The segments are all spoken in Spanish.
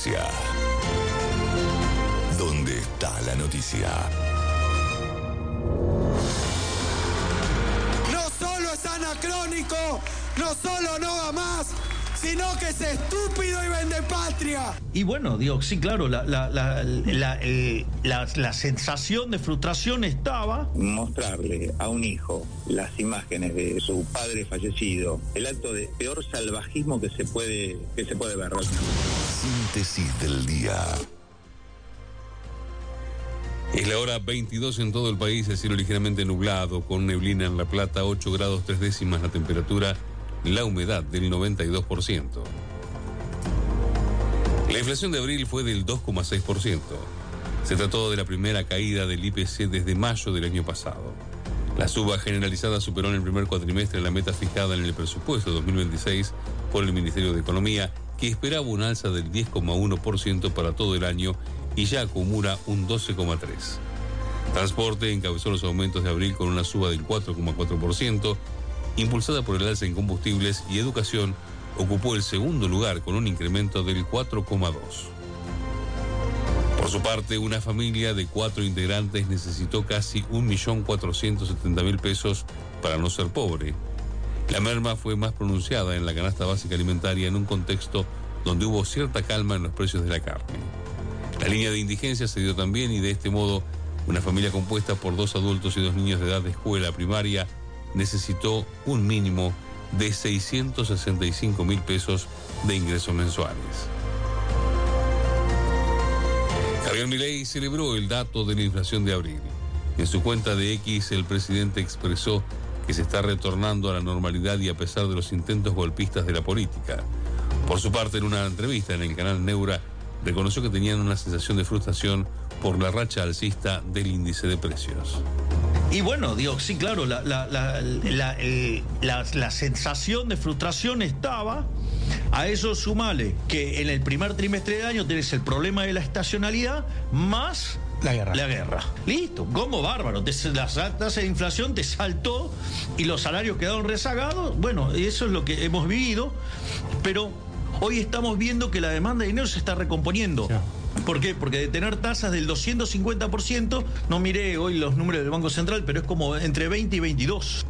noticia. ¿Dónde está la noticia? No solo es anacrónico, no solo no va más, sino que es estúpido y vende patria. Y bueno, digo, sí, claro, la sensación de frustración estaba. Mostrarle a un hijo las imágenes de su padre fallecido, el acto de peor salvajismo que se puede ver. Síntesis del día. Es la hora 22 en todo el país, el cielo ligeramente nublado, con neblina en La Plata, 8 grados 3 décimas la temperatura, la humedad del 92%. La inflación de abril fue del 2,6%. Se trató de la primera caída del IPC desde mayo del año pasado. La suba generalizada superó en el primer cuatrimestre la meta fijada en el presupuesto 2026 por el Ministerio de Economía, que esperaba un alza del 10,1% para todo el año y ya acumula un 12,3%. Transporte encabezó los aumentos de abril con una suba del 4,4%, impulsada por el alza en combustibles, y educación ocupó el segundo lugar con un incremento del 4,2%. Por su parte, una familia de 4 integrantes necesitó casi 1.470.000 pesos para no ser pobre. La merma fue más pronunciada en la canasta básica alimentaria en un contexto donde hubo cierta calma en los precios de la carne. La línea de indigencia se dio también, y de este modo una familia compuesta por 2 adultos y 2 niños de edad de escuela primaria necesitó un mínimo de 665.000 pesos de ingresos mensuales. Javier Milei celebró el dato de la inflación de abril. En su cuenta de X, el presidente expresó que se está retornando a la normalidad y a pesar de los intentos golpistas de la política. Por su parte, en una entrevista en el canal Neura, reconoció que tenían una sensación de frustración por la racha alcista del índice de precios. Y bueno, digo, sí, claro, la sensación de frustración estaba. A eso sumale que en el primer trimestre del año tenés el problema de la estacionalidad más la guerra. Listo, como bárbaro. La tasa de inflación te saltó y los salarios quedaron rezagados. Bueno, eso es lo que hemos vivido, pero hoy estamos viendo que la demanda de dinero se está recomponiendo. Ya. ¿Por qué? Porque de tener tasas del 250%, no miré hoy los números del Banco Central, pero es como entre 20 y 22.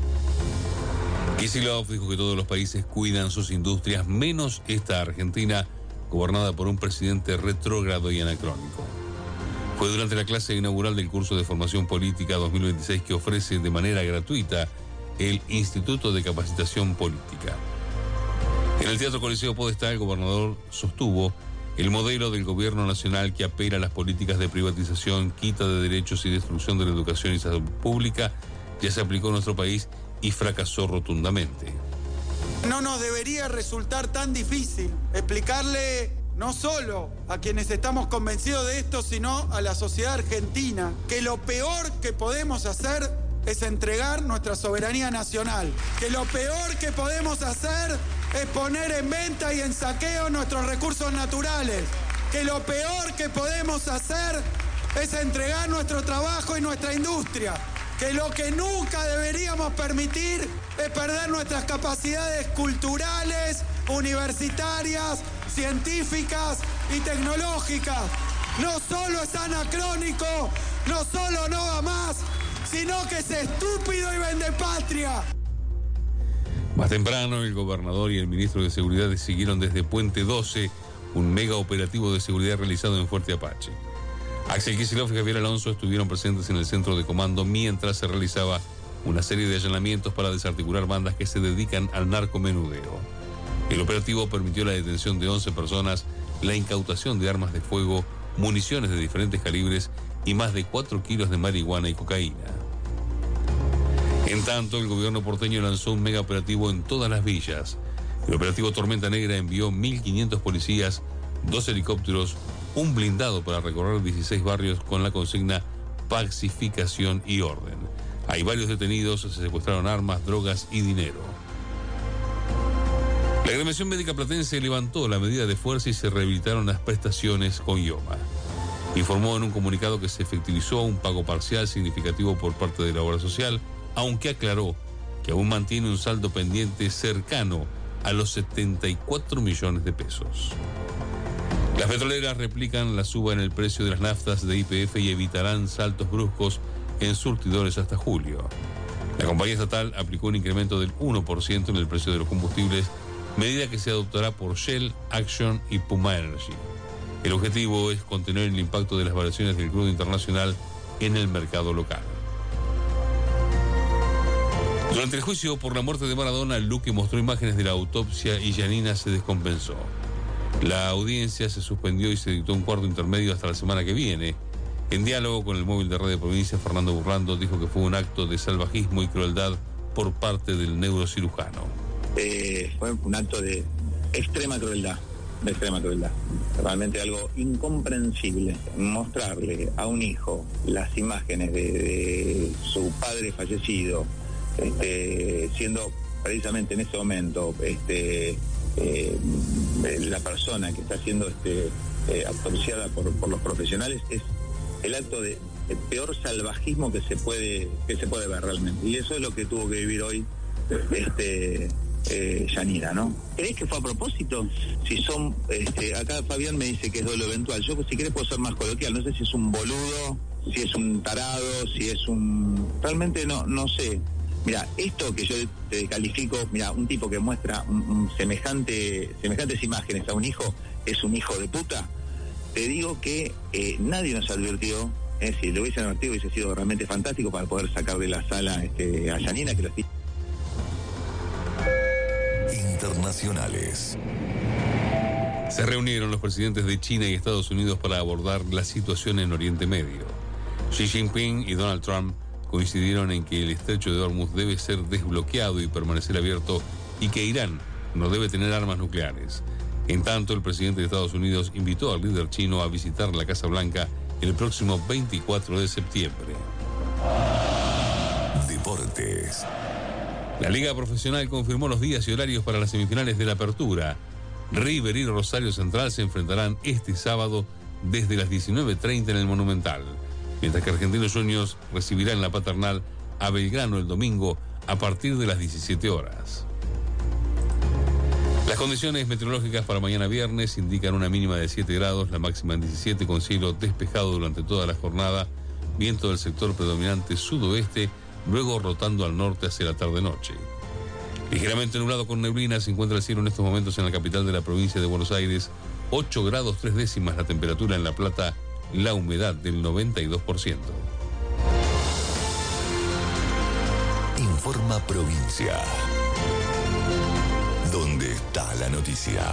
Kicillof dijo que todos los países cuidan sus industrias, menos esta Argentina, gobernada por un presidente retrógrado y anacrónico. Fue durante la clase inaugural del curso de formación política 2026 que ofrece de manera gratuita el Instituto de Capacitación Política. En el Teatro Coliseo Podestá, el gobernador sostuvo el modelo del gobierno nacional que apela a las políticas de privatización, quita de derechos y destrucción de la educación y salud pública ya se aplicó en nuestro país y fracasó rotundamente. No nos debería resultar tan difícil explicarle no solo a quienes estamos convencidos de esto, sino a la sociedad argentina, que lo peor que podemos hacer es entregar nuestra soberanía nacional, que lo peor que podemos hacer es poner en venta y en saqueo nuestros recursos naturales, que lo peor que podemos hacer es entregar nuestro trabajo y nuestra industria, que lo que nunca deberíamos permitir es perder nuestras capacidades culturales, universitarias, científicas y tecnológicas. No solo es anacrónico, no solo no va más, sino que es estúpido y vende patria. Más temprano, el gobernador y el ministro de Seguridad siguieron desde Puente 12 un mega operativo de seguridad realizado en Fuerte Apache. Axel Kicillof y Javier Alonso estuvieron presentes en el centro de comando mientras se realizaba una serie de allanamientos para desarticular bandas que se dedican al narcomenudeo. El operativo permitió la detención de 11 personas, la incautación de armas de fuego, municiones de diferentes calibres y más de 4 kilos de marihuana y cocaína. En tanto, el gobierno porteño lanzó un mega operativo en todas las villas. El operativo Tormenta Negra envió 1.500 policías, 2 helicópteros, un blindado para recorrer 16 barrios con la consigna pacificación y orden. Hay varios detenidos, se secuestraron armas, drogas y dinero. La agremiación médica platense levantó la medida de fuerza y se rehabilitaron las prestaciones con IOMA. Informó en un comunicado que se efectivizó un pago parcial significativo por parte de la obra social, aunque aclaró que aún mantiene un saldo pendiente cercano a los 74 millones de pesos. Las petroleras replican la suba en el precio de las naftas de YPF y evitarán saltos bruscos en surtidores hasta julio. La compañía estatal aplicó un incremento del 1% en el precio de los combustibles, medida que se adoptará por Shell, Action y Puma Energy. El objetivo es contener el impacto de las variaciones del crudo internacional en el mercado local. Durante el juicio por la muerte de Maradona, Luque mostró imágenes de la autopsia y Giannina se descompensó. La audiencia se suspendió y se dictó un cuarto intermedio hasta la semana que viene. En diálogo con el móvil de Radio Provincia, Fernando Burlando dijo que fue un acto de salvajismo y crueldad por parte del neurocirujano. Fue un acto de extrema crueldad. Realmente algo incomprensible. Mostrarle a un hijo las imágenes de su padre fallecido, siendo precisamente en ese momento la persona que está siendo autopsiada por los profesionales, es el acto de peor salvajismo que se puede ver realmente. Y eso es lo que tuvo que vivir hoy Giannina, ¿no? ¿Crees que fue a propósito? Si son, acá Fabián me dice que es dolo eventual. Yo, si querés, puedo ser más coloquial. No sé si es un boludo, si es un tarado, si es un... Realmente no sé. Mira, esto que yo te califico, mira, un tipo que muestra semejantes imágenes a un hijo, es un hijo de puta. Te digo que nadie nos advirtió. Si lo hubiesen advertido, hubiese sido realmente fantástico para poder sacar de la sala a Giannina, que lo estoy... Internacionales. Se reunieron los presidentes de China y Estados Unidos para abordar la situación en Oriente Medio. Xi Jinping y Donald Trump coincidieron en que el estrecho de Hormuz debe ser desbloqueado y permanecer abierto, y que Irán no debe tener armas nucleares. En tanto, el presidente de Estados Unidos invitó al líder chino a visitar la Casa Blanca el próximo 24 de septiembre. Deportes. La Liga Profesional confirmó los días y horarios para las semifinales de la Apertura. River y Rosario Central se enfrentarán este sábado desde las 19:30 en el Monumental, mientras que Argentinos Juniors recibirá en la Paternal a Belgrano el domingo a partir de las 17 horas. Las condiciones meteorológicas para mañana viernes indican una mínima de 7 grados, la máxima en 17, con cielo despejado durante toda la jornada, viento del sector predominante sudoeste, luego rotando al norte hacia la tarde-noche. Ligeramente nublado con neblina se encuentra el cielo en estos momentos en la capital de la provincia de Buenos Aires, 8 grados 3 décimas la temperatura en La Plata, la humedad del 92%. Informa Provincia. ¿Dónde está la noticia?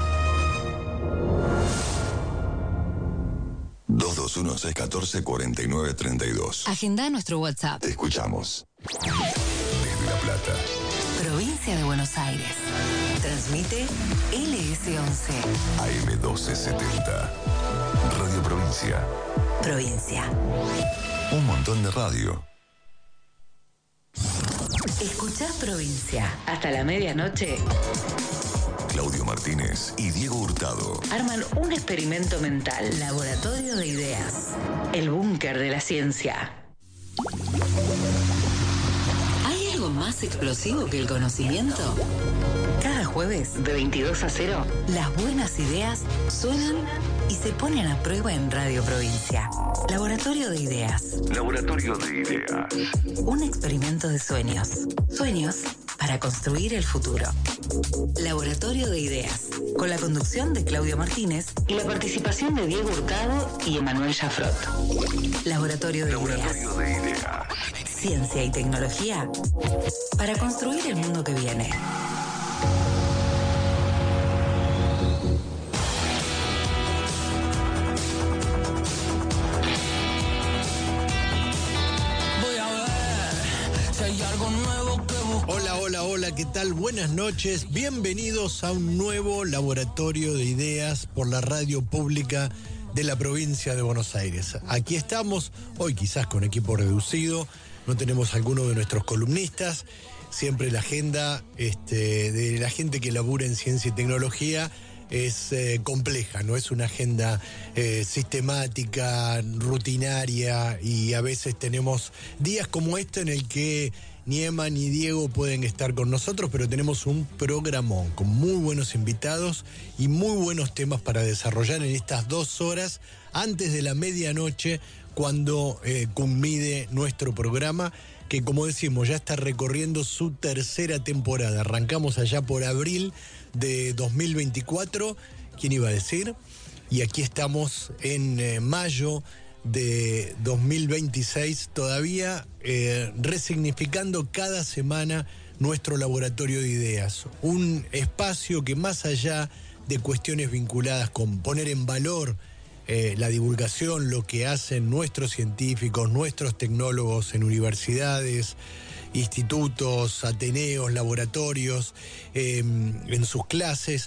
221-614-4932. Agenda nuestro WhatsApp. Te escuchamos. Desde La Plata. Provincia de Buenos Aires. Transmite LS11. AM1270. Radio Provincia. Provincia. Un montón de radio. Escuchás Provincia. Hasta la medianoche. Claudio Martínez y Diego Hurtado Arman un experimento mental. Laboratorio de ideas. El búnker de la ciencia. ¿Hay algo más explosivo que el conocimiento? Cada jueves, de 22 a 0, las buenas ideas suenan y se ponen a prueba en Radio Provincia. Laboratorio de ideas. Laboratorio de Ideas. Un experimento de sueños. Sueños para construir el futuro. Laboratorio de Ideas. Con la conducción de Claudio Martínez y la participación de Diego Hurtado y Emanuel Jafrot. Laboratorio de Ideas. Ciencia y tecnología para construir el mundo que viene. Hola, ¿qué tal? Buenas noches, bienvenidos a un nuevo Laboratorio de Ideas por la radio pública de la provincia de Buenos Aires. Aquí estamos, hoy quizás con equipo reducido, no tenemos alguno de nuestros columnistas, siempre la agenda de la gente que labura en ciencia y tecnología es compleja, no es una agenda sistemática, rutinaria, y a veces tenemos días como este en el que ni Emma ni Diego pueden estar con nosotros, pero tenemos un programón con muy buenos invitados y muy buenos temas para desarrollar en estas 2 horas antes de la medianoche, cuando culmine nuestro programa, que como decimos ya está recorriendo su 3ª temporada. Arrancamos allá por abril de 2024, ¿quién iba a decir? Y aquí estamos en mayo de 2026, todavía resignificando cada semana nuestro laboratorio de ideas. Un espacio que, más allá de cuestiones vinculadas con poner en valor la divulgación, lo que hacen nuestros científicos, nuestros tecnólogos en universidades, institutos, ateneos, laboratorios, en sus clases,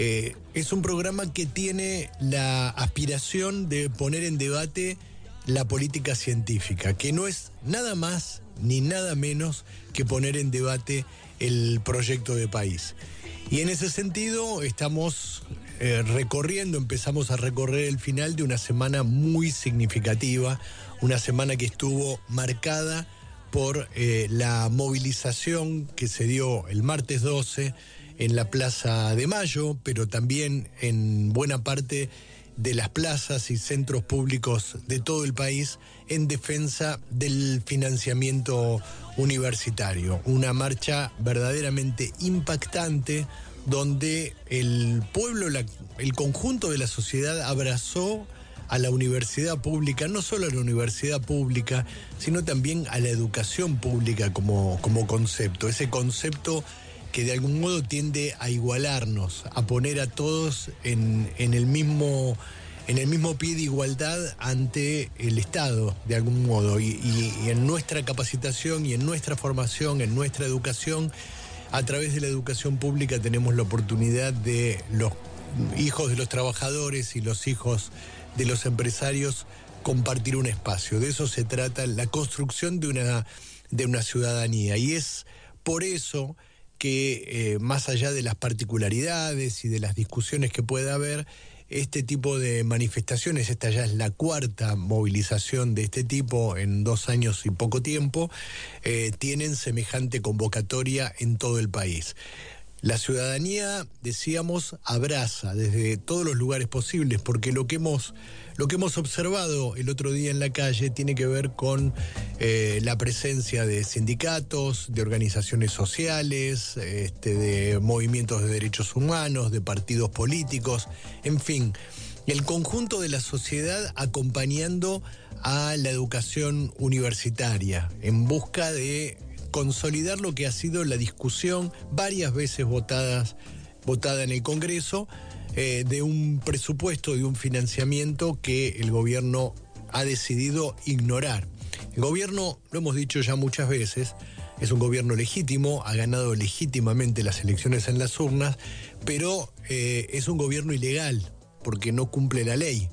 es un programa que tiene la aspiración de poner en debate la política científica, que no es nada más ni nada menos que poner en debate el proyecto de país. Y en ese sentido estamos empezamos a recorrer el final de una semana muy significativa, una semana que estuvo marcada por la movilización que se dio el martes 12 en la Plaza de Mayo, pero también en buena parte de las plazas y centros públicos de todo el país en defensa del financiamiento universitario. Una marcha verdaderamente impactante, donde el pueblo, el conjunto de la sociedad abrazó a la universidad pública, no solo a la universidad pública, sino también a la educación pública como concepto. Ese concepto que de algún modo tiende a igualarnos, a poner a todos en el mismo pie de igualdad ante el Estado, de algún modo. Y en nuestra capacitación y en nuestra formación, en nuestra educación, a través de la educación pública tenemos la oportunidad de los hijos de los trabajadores y los hijos de los empresarios compartir un espacio. De eso se trata la construcción de una ciudadanía. Y es por eso que más allá de las particularidades y de las discusiones que pueda haber, este tipo de manifestaciones, esta ya es la 4ª movilización de este tipo en 2 años y poco tiempo, tienen semejante convocatoria en todo el país. La ciudadanía, decíamos, abraza desde todos los lugares posibles, porque lo que hemos observado el otro día en la calle tiene que ver con la presencia de sindicatos, de organizaciones sociales, de movimientos de derechos humanos, de partidos políticos, en fin, el conjunto de la sociedad acompañando a la educación universitaria en busca de consolidar lo que ha sido la discusión varias veces votada en el Congreso, de un presupuesto, de un financiamiento que el gobierno ha decidido ignorar. El gobierno, lo hemos dicho ya muchas veces, es un gobierno legítimo, ha ganado legítimamente las elecciones en las urnas, pero es un gobierno ilegal porque no cumple la ley.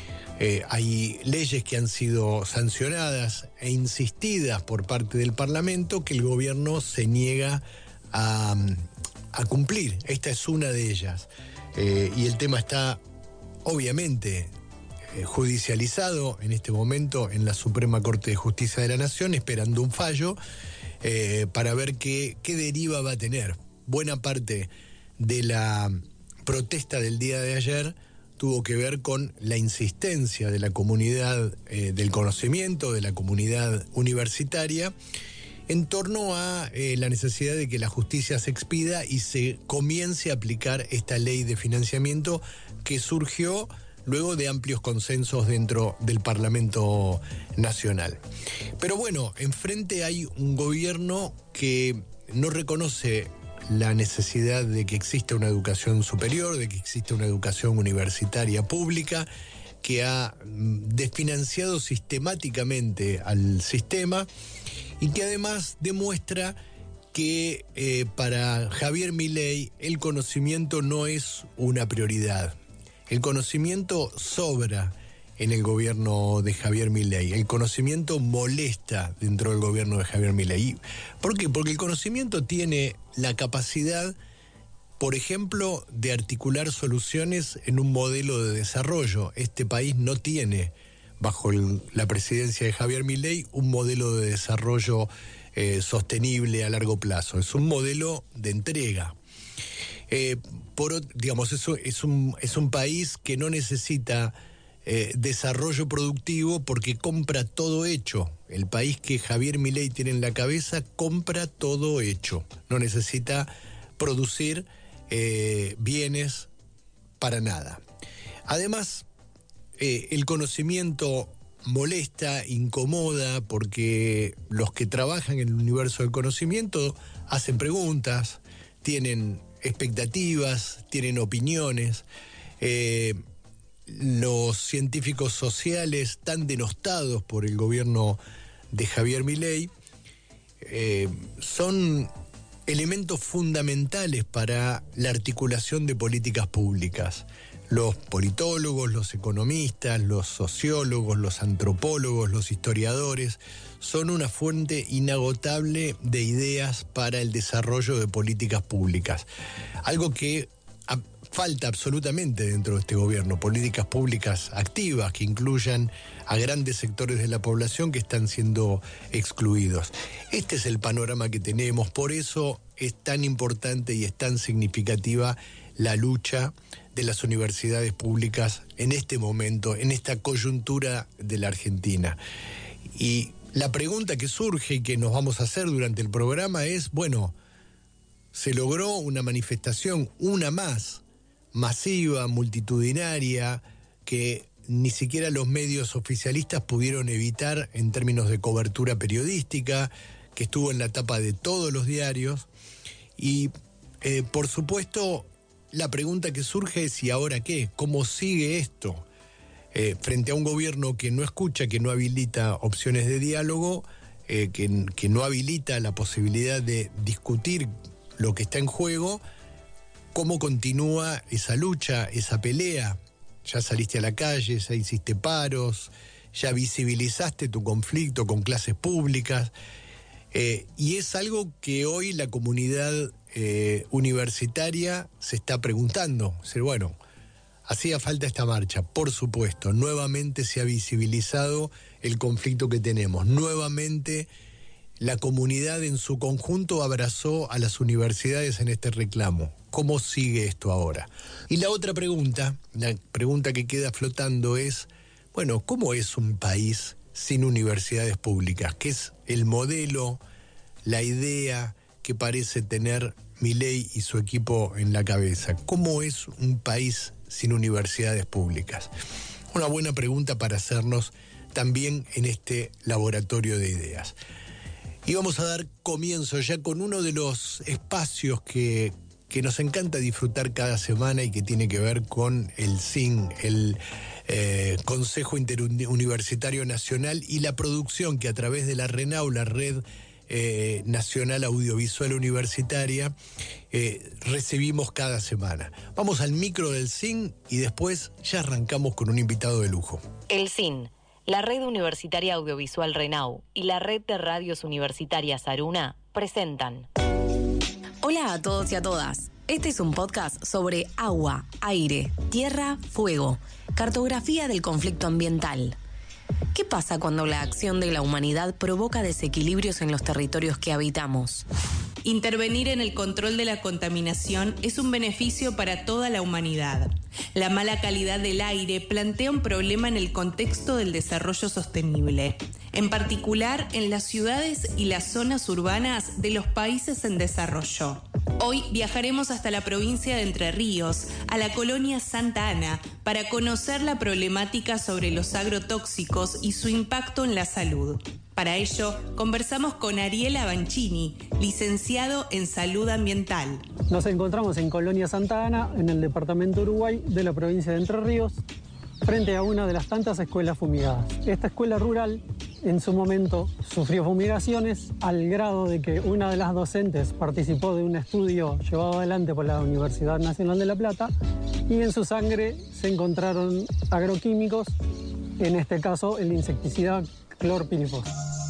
Hay leyes que han sido sancionadas e insistidas por parte del Parlamento que el gobierno se niega a cumplir. Esta es una de ellas. Y el tema está, obviamente, judicializado en este momento en la Suprema Corte de Justicia de la Nación, esperando un fallo para ver qué deriva va a tener. Buena parte de la protesta del día de ayer tuvo que ver con la insistencia de la comunidad del conocimiento, de la comunidad universitaria, en torno a la necesidad de que la justicia se expida y se comience a aplicar esta ley de financiamiento que surgió luego de amplios consensos dentro del Parlamento Nacional. Pero bueno, enfrente hay un gobierno que no reconoce la necesidad de que exista una educación superior, de que exista una educación universitaria pública, que ha desfinanciado sistemáticamente al sistema y que además demuestra que para Javier Milei el conocimiento no es una prioridad. El conocimiento sobra en el gobierno de Javier Milei. El conocimiento molesta dentro del gobierno de Javier Milei. ¿Por qué? Porque el conocimiento tiene la capacidad, por ejemplo, de articular soluciones en un modelo de desarrollo. Este país no tiene, bajo la presidencia de Javier Milei, un modelo de desarrollo sostenible a largo plazo. Es un modelo de entrega. Digamos, eso es un país que no necesita desarrollo productivo porque compra todo hecho. El país que Javier Milei tiene en la cabeza compra todo hecho. No necesita producir bienes para nada. Además, el conocimiento molesta, incomoda, porque los que trabajan en el universo del conocimiento hacen preguntas, tienen expectativas, tienen opiniones. Los científicos sociales, tan denostados por el gobierno de Javier Milei, son elementos fundamentales para la articulación de políticas públicas. Los politólogos, los economistas, los sociólogos, los antropólogos, los historiadores son una fuente inagotable de ideas para el desarrollo de políticas públicas. Algo que falta absolutamente dentro de este gobierno, políticas públicas activas que incluyan a grandes sectores de la población que están siendo excluidos. Este es el panorama que tenemos, por eso es tan importante y es tan significativa la lucha de las universidades públicas en este momento, en esta coyuntura de la Argentina. Y la pregunta que surge y que nos vamos a hacer durante el programa es, bueno, se logró una manifestación, una más, masiva, multitudinaria, que ni siquiera los medios oficialistas pudieron evitar en términos de cobertura periodística, que estuvo en la tapa de todos los diarios. Y por supuesto, la pregunta que surge es ¿y ahora qué? ¿Cómo sigue esto? Frente a un gobierno que no escucha, que no habilita opciones de diálogo, que no habilita la posibilidad de discutir lo que está en juego, ¿cómo continúa esa lucha, esa pelea? Ya saliste a la calle, ya hiciste paros, ya visibilizaste tu conflicto con clases públicas, y es algo que hoy la comunidad universitaria se está preguntando. Bueno, hacía falta esta marcha, por supuesto, nuevamente se ha visibilizado el conflicto que tenemos, nuevamente la comunidad en su conjunto abrazó a las universidades en este reclamo. ¿Cómo sigue esto ahora? Y la otra pregunta, la pregunta que queda flotando es, bueno, ¿cómo es un país sin universidades públicas? ¿Qué es el modelo, la idea que parece tener Milei y su equipo en la cabeza? ¿Cómo es un país sin universidades públicas? Una buena pregunta para hacernos también en este laboratorio de ideas. Y vamos a dar comienzo ya con uno de los espacios que nos encanta disfrutar cada semana y que tiene que ver con el CIN, el Consejo Interuniversitario Nacional, y la producción que a través de la RENAU, la Red Nacional Audiovisual Universitaria, recibimos cada semana. Vamos al micro del CIN y después ya arrancamos con un invitado de lujo. El CIN, la Red Universitaria Audiovisual RENAU y la Red de Radios Universitarias Aruna presentan. Hola a todos y a todas. Este es un podcast sobre agua, aire, tierra, fuego, cartografía del conflicto ambiental. ¿Qué pasa cuando la acción de la humanidad provoca desequilibrios en los territorios que habitamos? Intervenir en el control de la contaminación es un beneficio para toda la humanidad. La mala calidad del aire plantea un problema en el contexto del desarrollo sostenible, en particular en las ciudades y las zonas urbanas de los países en desarrollo. Hoy viajaremos hasta la provincia de Entre Ríos, a la colonia Santa Ana, para conocer la problemática sobre los agrotóxicos y su impacto en la salud. Para ello, conversamos con Ariel Avancini, licenciado en Salud Ambiental. Nos encontramos en Colonia Santa Ana, en el departamento Uruguay de la provincia de Entre Ríos, frente a una de las tantas escuelas fumigadas. Esta escuela rural, en su momento, sufrió fumigaciones al grado de que una de las docentes participó de un estudio llevado adelante por la Universidad Nacional de La Plata y en su sangre se encontraron agroquímicos, en este caso el insecticida clorpirifos.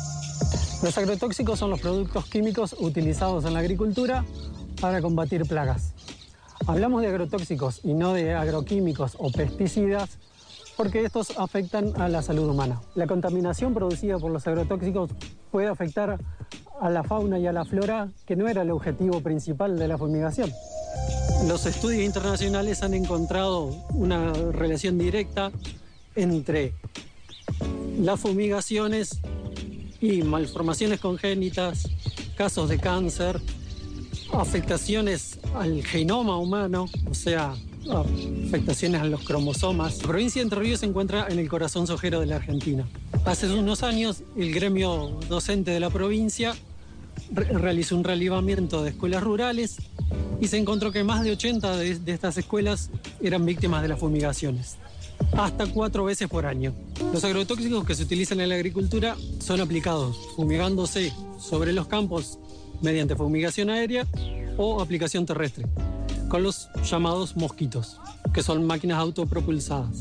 Los agrotóxicos son los productos químicos utilizados en la agricultura para combatir plagas. Hablamos de agrotóxicos y no de agroquímicos o pesticidas porque estos afectan a la salud humana. La contaminación producida por los agrotóxicos puede afectar a la fauna y a la flora, que no era el objetivo principal de la fumigación. Los estudios internacionales han encontrado una relación directa entre las fumigaciones y malformaciones congénitas, casos de cáncer, afectaciones al genoma humano, o sea, afectaciones a los cromosomas. La provincia de Entre Ríos se encuentra en el corazón sojero de la Argentina. Hace unos años, el gremio docente de la provincia realizó un relevamiento de escuelas rurales y se encontró que más de 80 de estas escuelas eran víctimas de las fumigaciones, hasta 4 veces por año. Los agrotóxicos que se utilizan en la agricultura son aplicados fumigándose sobre los campos mediante fumigación aérea o aplicación terrestre, con los llamados mosquitos, que son máquinas autopropulsadas.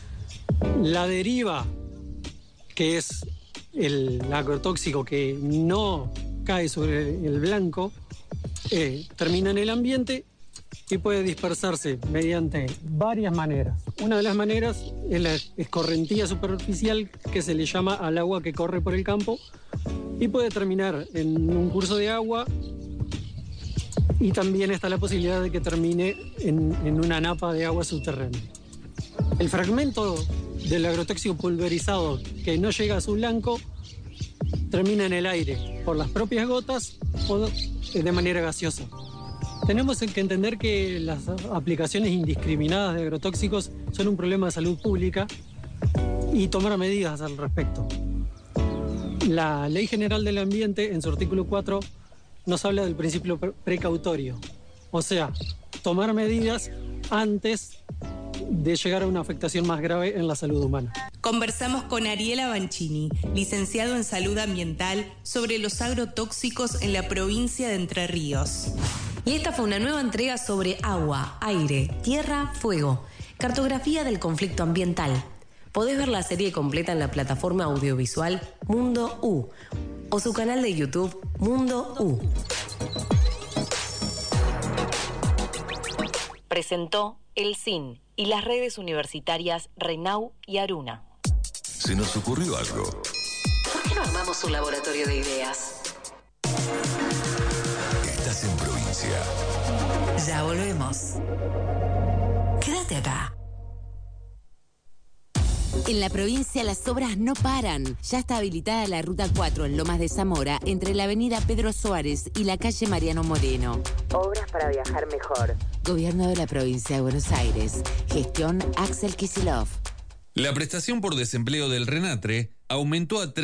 La deriva, que es el agrotóxico que no cae sobre el blanco, termina en el ambiente y puede dispersarse mediante varias maneras. Una de las maneras es la escorrentía superficial, que se le llama al agua que corre por el campo, y puede terminar en un curso de agua, y también está la posibilidad de que termine en una napa de agua subterránea. El fragmento del agrotóxico pulverizado que no llega a su blanco termina en el aire por las propias gotas o de manera gaseosa. Tenemos que entender que las aplicaciones indiscriminadas de agrotóxicos son un problema de salud pública y tomar medidas al respecto. La Ley General del Ambiente, en su artículo 4, nos habla del principio precautorio, o sea, tomar medidas antes de llegar a una afectación más grave en la salud humana. Conversamos con Ariel Avancini, licenciado en Salud Ambiental, sobre los agrotóxicos en la provincia de Entre Ríos. Y esta fue una nueva entrega sobre agua, aire, tierra, fuego, cartografía del conflicto ambiental. Podés ver la serie completa en la plataforma audiovisual Mundo U o su canal de YouTube Mundo U. Presentó el CIN y las redes universitarias RENAU y ARUNA. Se nos ocurrió algo. ¿Por qué no armamos un laboratorio de ideas? Estás en provincia. Ya volvemos. Quédate acá. En la provincia las obras no paran. Ya está habilitada la Ruta 4 en Lomas de Zamora, entre la avenida Pedro Suárez y la calle Mariano Moreno. Obras para viajar mejor. Gobierno de la provincia de Buenos Aires. Gestión Axel Kicillof. La prestación por desempleo del RENATRE aumentó a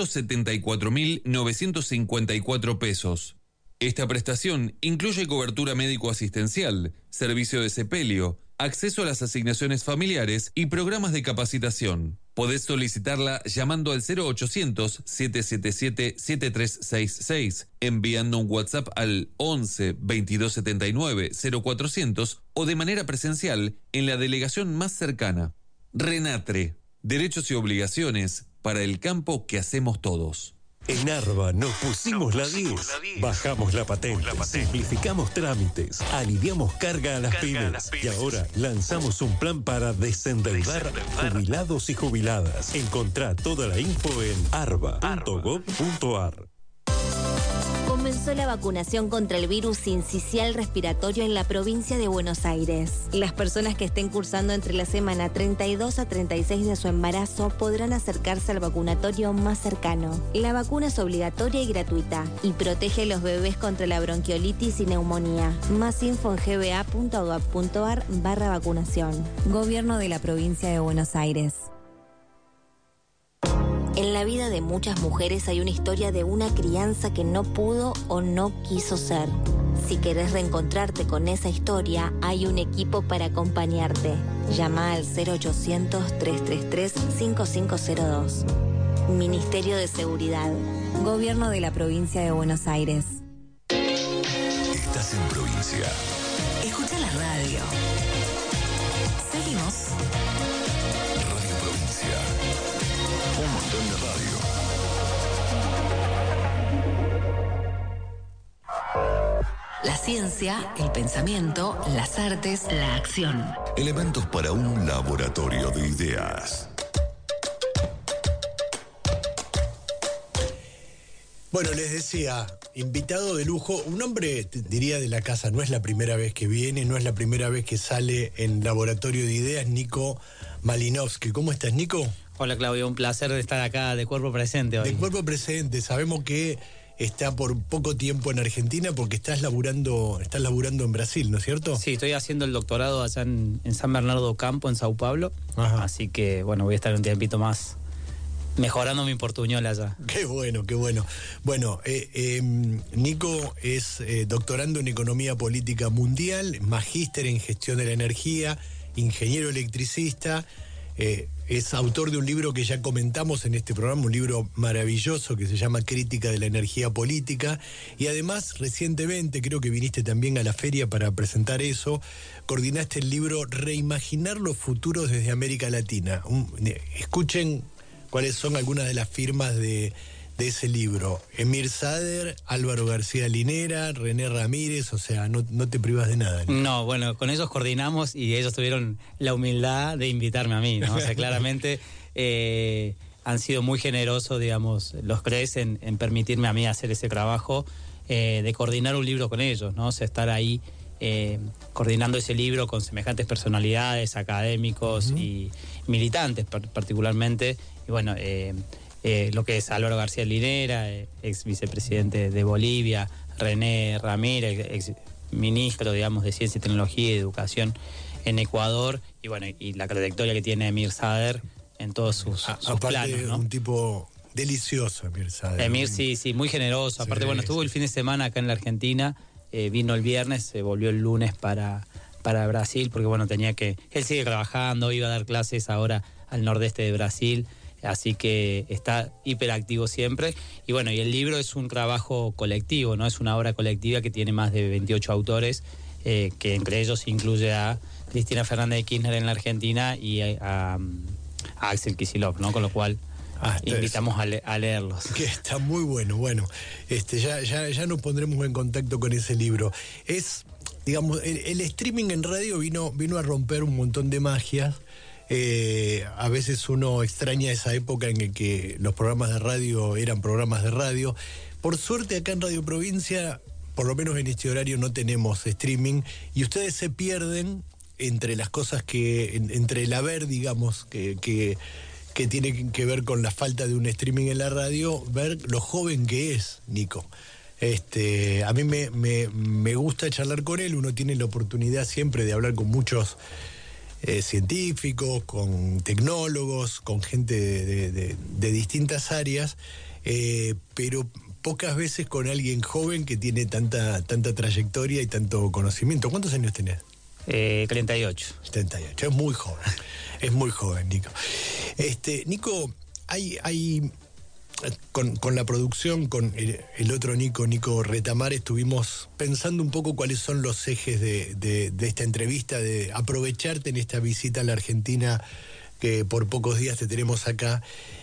374.954 pesos. Esta prestación incluye cobertura médico-asistencial, servicio de sepelio, acceso a las asignaciones familiares y programas de capacitación. Podés solicitarla llamando al 0800-777-7366, enviando un WhatsApp al 11 2279 0400 o de manera presencial en la delegación más cercana. RENATRE, derechos y obligaciones para el campo que hacemos todos. En ARBA nos pusimos la 10, bajamos la patente, simplificamos trámites, aliviamos carga a las pymes y ahora lanzamos un plan para desendeudar jubilados y jubiladas. Encontrá toda la info en arba.gov.ar. Comenzó la vacunación contra el virus sincicial respiratorio en la provincia de Buenos Aires. Las personas que estén cursando entre la semana 32 a 36 de su embarazo podrán acercarse al vacunatorio más cercano. La vacuna es obligatoria y gratuita y protege a los bebés contra la bronquiolitis y neumonía. Más info en gba.gov.ar/vacunación. Gobierno de la provincia de Buenos Aires. En la vida de muchas mujeres hay una historia de una crianza que no pudo o no quiso ser. Si querés reencontrarte con esa historia, hay un equipo para acompañarte. Llama al 0800-333-5502. Ministerio de Seguridad. Gobierno de la provincia de Buenos Aires. Estás en provincia. Escucha la radio. Seguimos. Radio Provincia. Un montón de radio. La ciencia, el pensamiento, las artes, la acción. Elementos para un laboratorio de ideas. Bueno, les decía, invitado de lujo, un hombre, diría, de la casa, no es la primera vez que viene, no es la primera vez que sale en Laboratorio de Ideas, Nico Malinovsky. ¿Cómo estás, Nico? Hola, Claudio, un placer estar acá de cuerpo presente hoy. De cuerpo presente, sabemos que está por poco tiempo en Argentina porque estás laburando en Brasil, ¿no es cierto? Sí, estoy haciendo el doctorado allá en San Bernardo do Campo, en Sao Paulo. Ajá. Así que, bueno, voy a estar un tiempito más mejorando mi portuñol allá. Qué bueno, qué bueno. Bueno, Nico es doctorando en Economía Política Mundial, magíster en Gestión de la Energía, ingeniero electricista, es autor de un libro que ya comentamos en este programa, un libro maravilloso que se llama Crítica de la Energía Política, y además recientemente, creo que viniste también a la feria para presentar eso, coordinaste el libro Reimaginar los futuros desde América Latina. Escuchen cuáles son algunas de las firmas de ese libro. Emir Sader, Álvaro García Linera, René Ramírez, o sea, no te privas de nada, ¿no? No, bueno, con ellos coordinamos y ellos tuvieron la humildad de invitarme a mí, ¿no? O sea, claramente han sido muy generosos, digamos, los CRES en permitirme a mí hacer ese trabajo de coordinar un libro con ellos, ¿no? O sea, estar ahí coordinando ese libro con semejantes personalidades, académicos y militantes particularmente. Y bueno, lo que es Álvaro García Linera, ex vicepresidente de Bolivia, René Ramírez, ex ministro, digamos, de Ciencia y Tecnología y Educación en Ecuador, y bueno, y la trayectoria que tiene Emir Sader en todos sus planos, ¿no? Un tipo delicioso, Emir Sader. Emir, sí, muy generoso. Aparte, bueno, estuvo el fin de semana acá en la Argentina, vino el viernes, se volvió el lunes para Brasil, porque bueno, él sigue trabajando, iba a dar clases ahora al nordeste de Brasil. Así que está hiperactivo siempre. Y bueno, y el libro es un trabajo colectivo, ¿no? Es una obra colectiva que tiene más de 28 autores, que entre ellos incluye a Cristina Fernández de Kirchner en la Argentina y a Axel Kicillof, ¿no? Con lo cual invitamos a leerlos. Que está muy bueno. Bueno, ya nos pondremos en contacto con ese libro. Es, digamos, el streaming en radio vino a romper un montón de magias. A veces uno extraña esa época en la que los programas de radio eran programas de radio. Por suerte acá en Radio Provincia, por lo menos en este horario, no tenemos streaming y ustedes se pierden entre las cosas entre el haber, digamos, que tiene que ver con la falta de un streaming en la radio, ver lo joven que es Nico. A mí me gusta charlar con él, uno tiene la oportunidad siempre de hablar con muchos científicos, con tecnólogos, con gente de distintas áreas, pero pocas veces con alguien joven que tiene tanta trayectoria y tanto conocimiento. ¿Cuántos años tenés? 38. 38, es muy joven, Nico. Nico, hay con la producción, con el otro Nico Retamar, estuvimos pensando un poco cuáles son los ejes de esta entrevista, de aprovecharte en esta visita a la Argentina, que por pocos días te tenemos acá,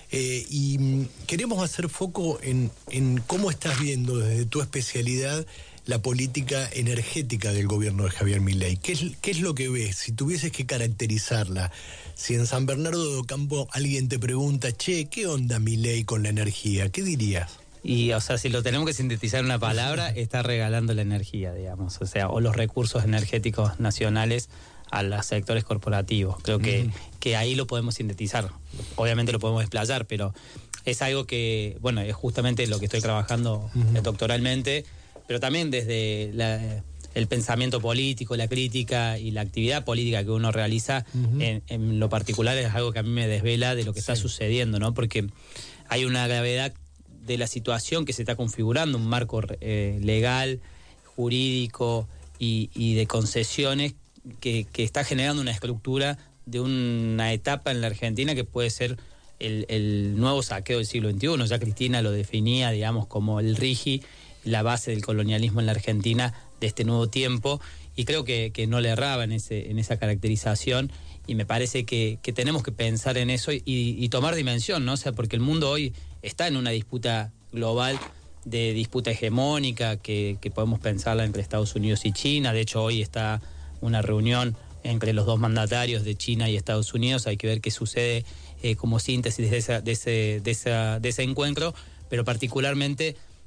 y queremos hacer foco en cómo estás viendo desde tu especialidad la política energética del gobierno de Javier Milei. ¿Qué es lo que ves? Si tuvieses que caracterizarla, si en San Bernardo do Campo alguien te pregunta, che, ¿qué onda Milei con la energía? ¿Qué dirías? Y, o sea, si lo tenemos que sintetizar en una palabra, está regalando la energía, digamos, o sea, o los recursos energéticos nacionales a los sectores corporativos. Creo que ahí lo podemos sintetizar. Obviamente lo podemos desplayar, pero es algo que, bueno, es justamente lo que estoy trabajando doctoralmente, pero también desde el pensamiento político, la crítica y la actividad política que uno realiza, en lo particular es algo que a mí me desvela de lo que está sucediendo, ¿no? Porque hay una gravedad de la situación que se está configurando, un marco legal, jurídico y de concesiones que está generando una estructura de una etapa en la Argentina que puede ser el nuevo saqueo del siglo XXI. Ya Cristina lo definía, digamos, como el RIGI, la base del colonialismo en la Argentina de este nuevo tiempo, y creo que no le erraba en esa caracterización, y me parece que tenemos que pensar en eso y tomar dimensión, ¿no? O sea, porque el mundo hoy está en una disputa global, de disputa hegemónica, que podemos pensarla entre Estados Unidos y China. De hecho, hoy está una reunión entre los dos mandatarios de China y Estados Unidos. Hay que ver qué sucede como síntesis de ese encuentro, pero particularmente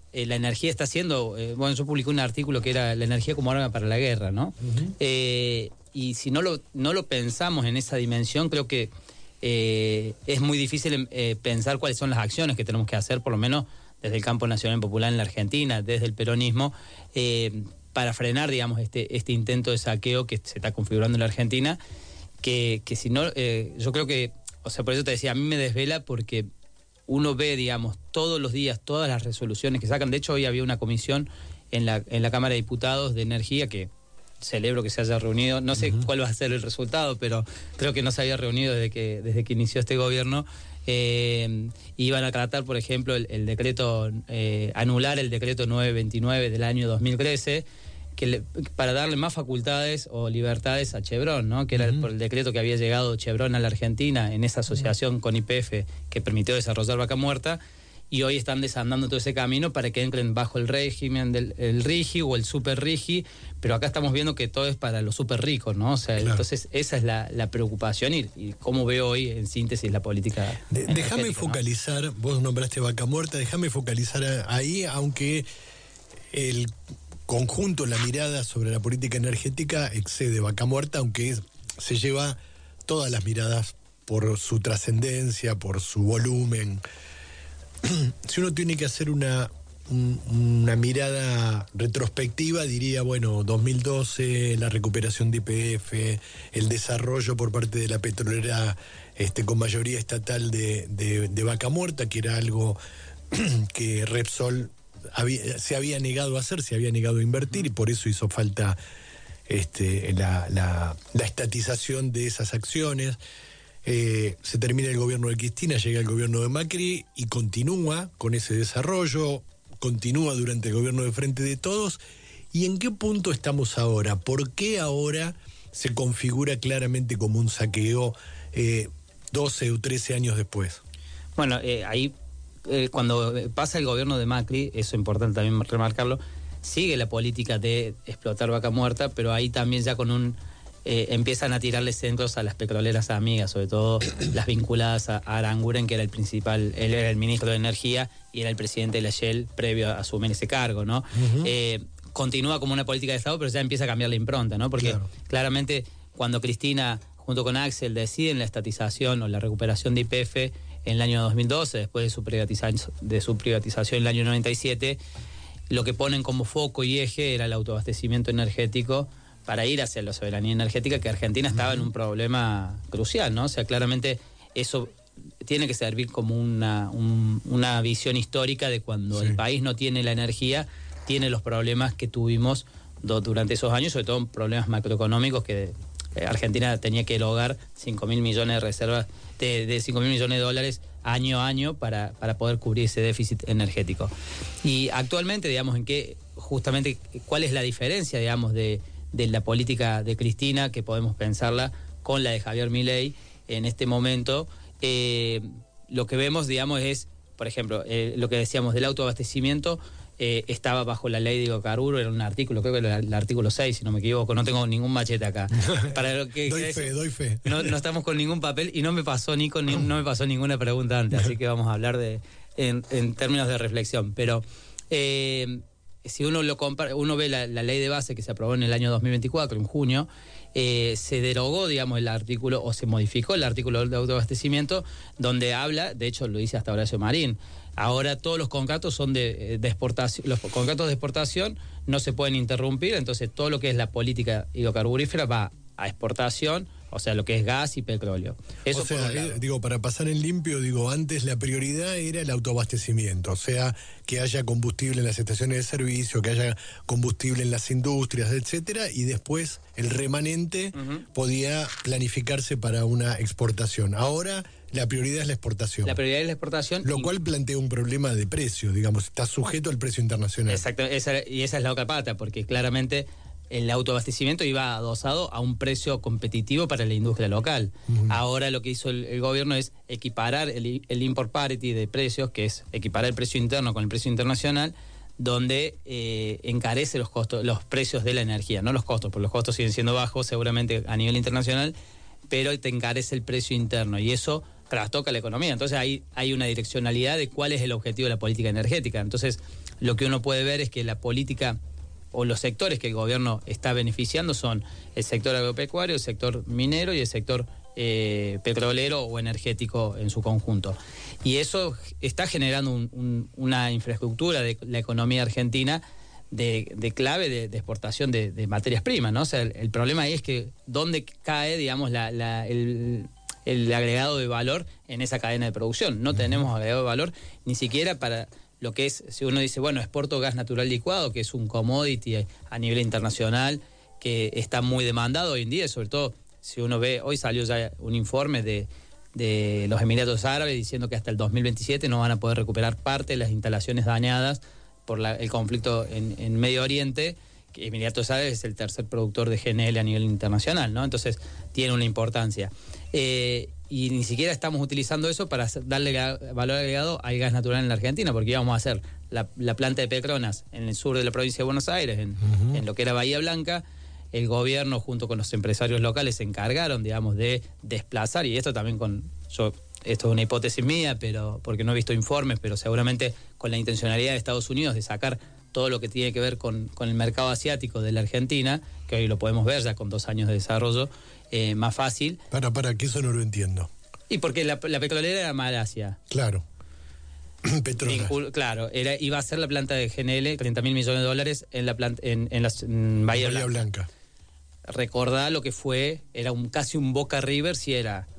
la energía está siendo, yo publiqué un artículo que era la energía como arma para la guerra, ¿no? Y si no lo pensamos en esa dimensión, creo que es muy difícil pensar cuáles son las acciones que tenemos que hacer, por lo menos desde el campo nacional y popular en la Argentina, desde el peronismo, para frenar, digamos, este intento de saqueo que se está configurando en la Argentina, que si no, yo creo que, o sea, por eso te decía, a mí me desvela porque uno ve, digamos, todos los días, todas las resoluciones que sacan. De hecho, hoy había una comisión en la Cámara de Diputados de Energía que celebro que se haya reunido. No sé cuál va a ser el resultado, pero creo que no se había reunido desde que inició este gobierno. Iban a tratar, por ejemplo, el decreto, anular el decreto 929 del año 2013, para darle más facultades o libertades a Chevron, ¿no? Que era por el decreto que había llegado Chevron a la Argentina en esa asociación con YPF que permitió desarrollar Vaca Muerta, y hoy están desandando todo ese camino para que entren bajo el régimen del RIGI o el super RIGI, pero acá estamos viendo que todo es para los super ricos, ¿no? O sea, claro. Entonces esa es la preocupación y cómo veo hoy en síntesis la política. Déjame focalizar, ¿no? Vos nombraste Vaca Muerta, déjame focalizar ahí, aunque el conjunto, la mirada sobre la política energética excede Vaca Muerta, aunque se lleva todas las miradas por su trascendencia, por su volumen. Si uno tiene que hacer una mirada retrospectiva, diría, bueno, 2012, la recuperación de YPF, el desarrollo por parte de la petrolera con mayoría estatal de Vaca Muerta, que era algo que Repsol se había negado a hacer, se había negado a invertir, y por eso hizo falta la estatización de esas acciones. Se termina el gobierno de Cristina, llega el gobierno de Macri y continúa con ese desarrollo, continúa durante el gobierno de Frente de Todos. ¿Y en qué punto estamos ahora? ¿Por qué ahora se configura claramente como un saqueo 12 o 13 años después? Bueno, ahí cuando pasa el gobierno de Macri, eso es importante también remarcarlo, sigue la política de explotar Vaca Muerta, pero ahí también ya con empiezan a tirarle centros a las petroleras amigas, sobre todo las vinculadas a Aranguren, que era el principal, él era el ministro de Energía y era el presidente de la Shell previo a asumir ese cargo, ¿no? Continúa como una política de Estado, pero ya empieza a cambiar la impronta, ¿no? Porque claramente cuando Cristina junto con Axel deciden la estatización o la recuperación de YPF en el año 2012, después de su privatización en el año 97, lo que ponen como foco y eje era el autoabastecimiento energético para ir hacia la soberanía energética, que Argentina estaba en un problema crucial, ¿no? O sea, claramente eso tiene que servir como una visión histórica de cuando el país no tiene la energía, tiene los problemas que tuvimos durante esos años, sobre todo problemas macroeconómicos que Argentina tenía que erogar 5.000 millones de reservas, de 5.000 millones de dólares año a año para poder cubrir ese déficit energético. Y actualmente, digamos, justamente cuál es la diferencia, digamos, de la política de Cristina, que podemos pensarla con la de Javier Milei en este momento. Lo que vemos, digamos, es, por ejemplo, lo que decíamos del autoabastecimiento, estaba bajo la ley de hidrocarburos, era un artículo, creo que era el artículo 6, si no me equivoco, no tengo ningún machete acá. Para lo que doy fe. No estamos con ningún papel y no me pasó ninguna pregunta antes, así que vamos a hablar en términos de reflexión. Pero si uno lo compara, uno ve la ley de base que se aprobó en el año 2024, en junio, se derogó, digamos, el artículo, o se modificó el artículo de autoabastecimiento, donde habla, de hecho lo dice hasta Horacio Marín, ahora todos los contratos son de exportación, los contratos de exportación no se pueden interrumpir, entonces todo lo que es la política hidrocarburífera va a exportación, o sea, lo que es gas y petróleo. Eso, o sea, para pasar en limpio, antes la prioridad era el autoabastecimiento, o sea, que haya combustible en las estaciones de servicio, que haya combustible en las industrias, etcétera, y después el remanente podía planificarse para una exportación. Ahora la prioridad es la exportación. La prioridad es la exportación. Lo cual plantea un problema de precio, digamos, está sujeto al precio internacional. Exacto, esa es la otra pata, porque claramente el autoabastecimiento iba adosado a un precio competitivo para la industria local. Ahora lo que hizo el gobierno es equiparar el import parity de precios, que es equiparar el precio interno con el precio internacional, donde encarece los precios de la energía, no los costos, porque los costos siguen siendo bajos seguramente a nivel internacional, pero te encarece el precio interno y eso trastoca la economía. Entonces hay una direccionalidad de cuál es el objetivo de la política energética. Entonces lo que uno puede ver es que la política o los sectores que el gobierno está beneficiando son el sector agropecuario, el sector minero y el sector petrolero o energético en su conjunto. Y eso está generando una infraestructura de la economía argentina de clave de exportación de materias primas, ¿no? O sea, el problema ahí es que dónde cae, digamos, el agregado de valor en esa cadena de producción. No tenemos agregado de valor ni siquiera para lo que es, si uno dice, bueno, exporto gas natural licuado, que es un commodity a nivel internacional que está muy demandado hoy en día, sobre todo si uno ve, hoy salió ya un informe de los Emiratos Árabes diciendo que hasta el 2027 no van a poder recuperar parte de las instalaciones dañadas por el conflicto en Medio Oriente, que Emiratos Árabes es el tercer productor de GNL a nivel internacional, ¿no? Entonces tiene una importancia. Y ni siquiera estamos utilizando eso para darle valor agregado al gas natural en la Argentina, porque íbamos a hacer la planta de Petronas en el sur de la provincia de Buenos Aires, en lo que era Bahía Blanca. El gobierno junto con los empresarios locales se encargaron, digamos, de desplazar, y esto también esto es una hipótesis mía, pero porque no he visto informes, pero seguramente con la intencionalidad de Estados Unidos de sacar todo lo que tiene que ver con el mercado asiático de la Argentina, que hoy lo podemos ver ya con 2 años de desarrollo, más fácil. Para, que eso no lo entiendo. Y porque la petrolera era Malasia. Claro. Petronas. Claro, iba a ser la planta de GNL, $30.000 millones en Bahía Blanca. Recordá lo que fue, era casi un Boca River si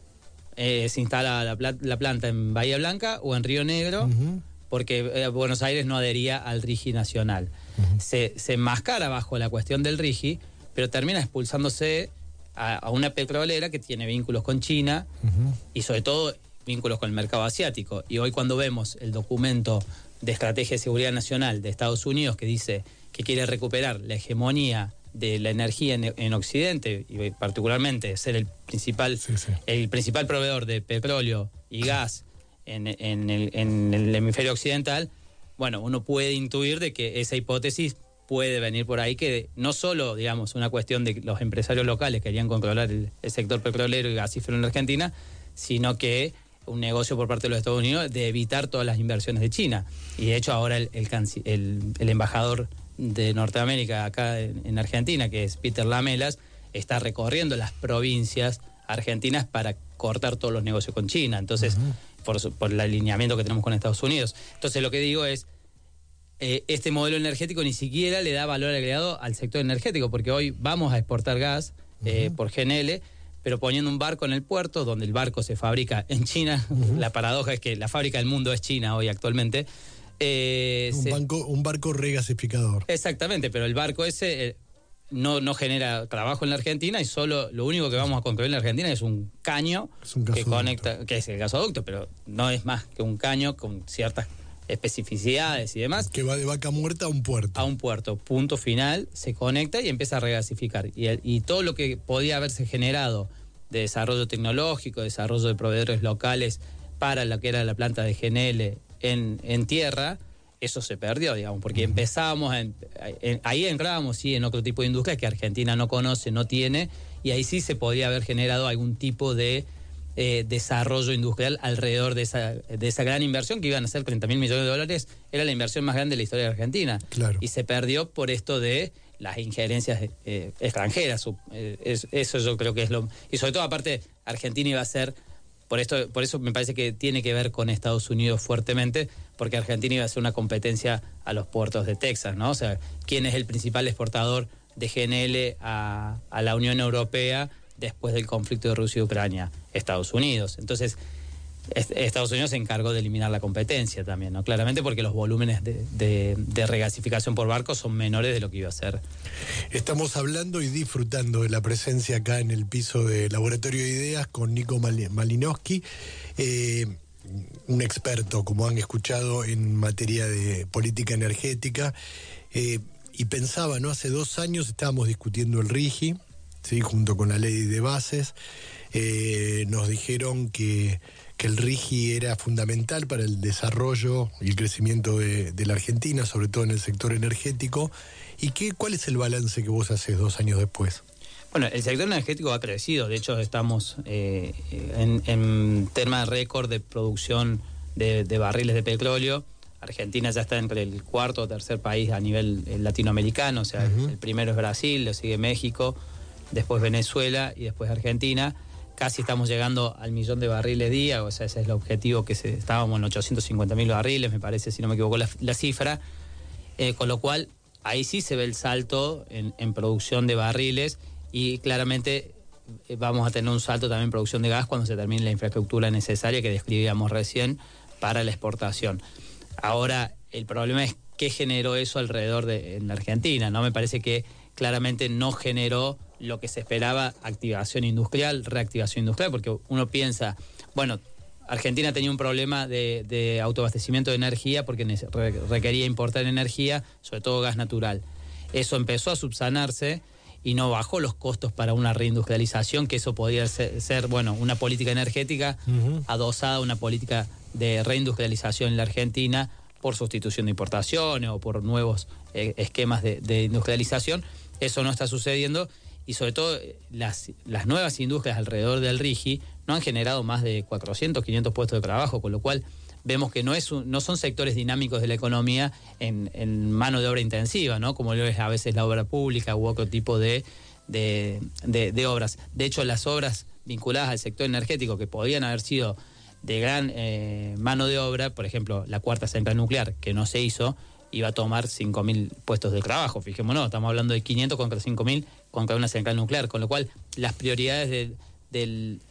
se instala la planta en Bahía Blanca o en Río Negro, porque Buenos Aires no adhería al RIGI nacional. Se enmascara bajo la cuestión del RIGI, pero termina expulsándose a una petrolera que tiene vínculos con China y sobre todo vínculos con el mercado asiático. Y hoy cuando vemos el documento de Estrategia de Seguridad Nacional de Estados Unidos que dice que quiere recuperar la hegemonía de la energía en Occidente y particularmente ser el principal proveedor de petróleo y gas en el hemisferio occidental, bueno, uno puede intuir de que esa hipótesis puede venir por ahí, que no solo, digamos, una cuestión de que los empresarios locales querían controlar el sector petrolero y gasífero en la Argentina, sino que un negocio por parte de los Estados Unidos de evitar todas las inversiones de China. Y de hecho ahora el embajador de Norteamérica acá en Argentina, que es Peter Lamelas, está recorriendo las provincias argentinas para cortar todos los negocios con China. Entonces, por el alineamiento que tenemos con Estados Unidos. Entonces lo que digo es, este modelo energético ni siquiera le da valor agregado al sector energético, porque hoy vamos a exportar gas por GNL, pero poniendo un barco en el puerto, donde el barco se fabrica en China. La paradoja es que la fábrica del mundo es China hoy actualmente. Un barco regasificador. Exactamente, pero el barco ese no genera trabajo en la Argentina y solo lo único que vamos a construir en la Argentina es un caño que conecta, que es el gasoducto, pero no es más que un caño con ciertas especificidades y demás. Que va de Vaca Muerta a un puerto. A un puerto, punto final, se conecta y empieza a regasificar. Y todo lo que podía haberse generado de desarrollo tecnológico, desarrollo de proveedores locales para lo que era la planta de GNL en tierra, eso se perdió, digamos, porque empezamos, ahí entrábamos, sí, en otro tipo de industria que Argentina no conoce, no tiene, y ahí sí se podía haber generado algún tipo de desarrollo industrial alrededor de esa gran inversión que iban a ser $30.000 millones. Era la inversión más grande de la historia de Argentina. Claro. Y se perdió por esto de las injerencias extranjeras. Eso yo creo que es lo... Y sobre todo, aparte, Argentina iba a ser... Por eso me parece que tiene que ver con Estados Unidos fuertemente, porque Argentina iba a ser una competencia a los puertos de Texas, ¿no? O sea, ¿quién es el principal exportador de GNL a la Unión Europea después del conflicto de Rusia y Ucrania? Estados Unidos. Entonces, Estados Unidos se encargó de eliminar la competencia también, ¿no? Claramente porque los volúmenes de regasificación por barco son menores de lo que iba a ser. Estamos hablando y disfrutando de la presencia acá en el piso de Laboratorio de Ideas con Nico Malinowski, un experto, como han escuchado, en materia de política energética. Y pensaba, ¿no? Hace 2 años estábamos discutiendo el RIGI, ¿sí? Junto con la ley de bases. Nos dijeron que el RIGI era fundamental para el desarrollo y el crecimiento de la Argentina, sobre todo en el sector energético. ¿Y cuál es el balance que vos haces 2 años después? Bueno, el sector energético ha crecido. De hecho, estamos en tema récord de producción de barriles de petróleo. Argentina ya está entre el cuarto o tercer país a nivel latinoamericano. O sea, el primero es Brasil, lo sigue México, después Venezuela y después Argentina. Casi estamos llegando al 1.000.000 de barriles día. O sea, ese es el objetivo estábamos en 850.000 barriles, me parece, si no me equivoco la cifra. Con lo cual, ahí sí se ve el salto en producción de barriles. Y claramente vamos a tener un salto también en producción de gas cuando se termine la infraestructura necesaria que describíamos recién para la exportación. Ahora, el problema es qué generó eso alrededor en la Argentina, ¿no? Me parece que claramente no generó lo que se esperaba, activación industrial, reactivación industrial, porque uno piensa, bueno, Argentina tenía un problema de autoabastecimiento de energía porque requería importar energía, sobre todo gas natural. Eso empezó a subsanarse y no bajó los costos para una reindustrialización, que eso podría ser bueno, una política energética adosada a una política de reindustrialización en la Argentina por sustitución de importaciones o por nuevos esquemas de industrialización. Eso no está sucediendo y sobre todo las nuevas industrias alrededor del RIGI no han generado más de 400, 500 puestos de trabajo, con lo cual vemos que no son sectores dinámicos de la economía en mano de obra intensiva, ¿no? Como lo es a veces la obra pública u otro tipo de obras. De hecho, las obras vinculadas al sector energético que podían haber sido de gran mano de obra, por ejemplo, la cuarta central nuclear, que no se hizo, iba a tomar 5.000 puestos de trabajo. Fijémonos, estamos hablando de 500 contra 5.000 contra una central nuclear, con lo cual las prioridades del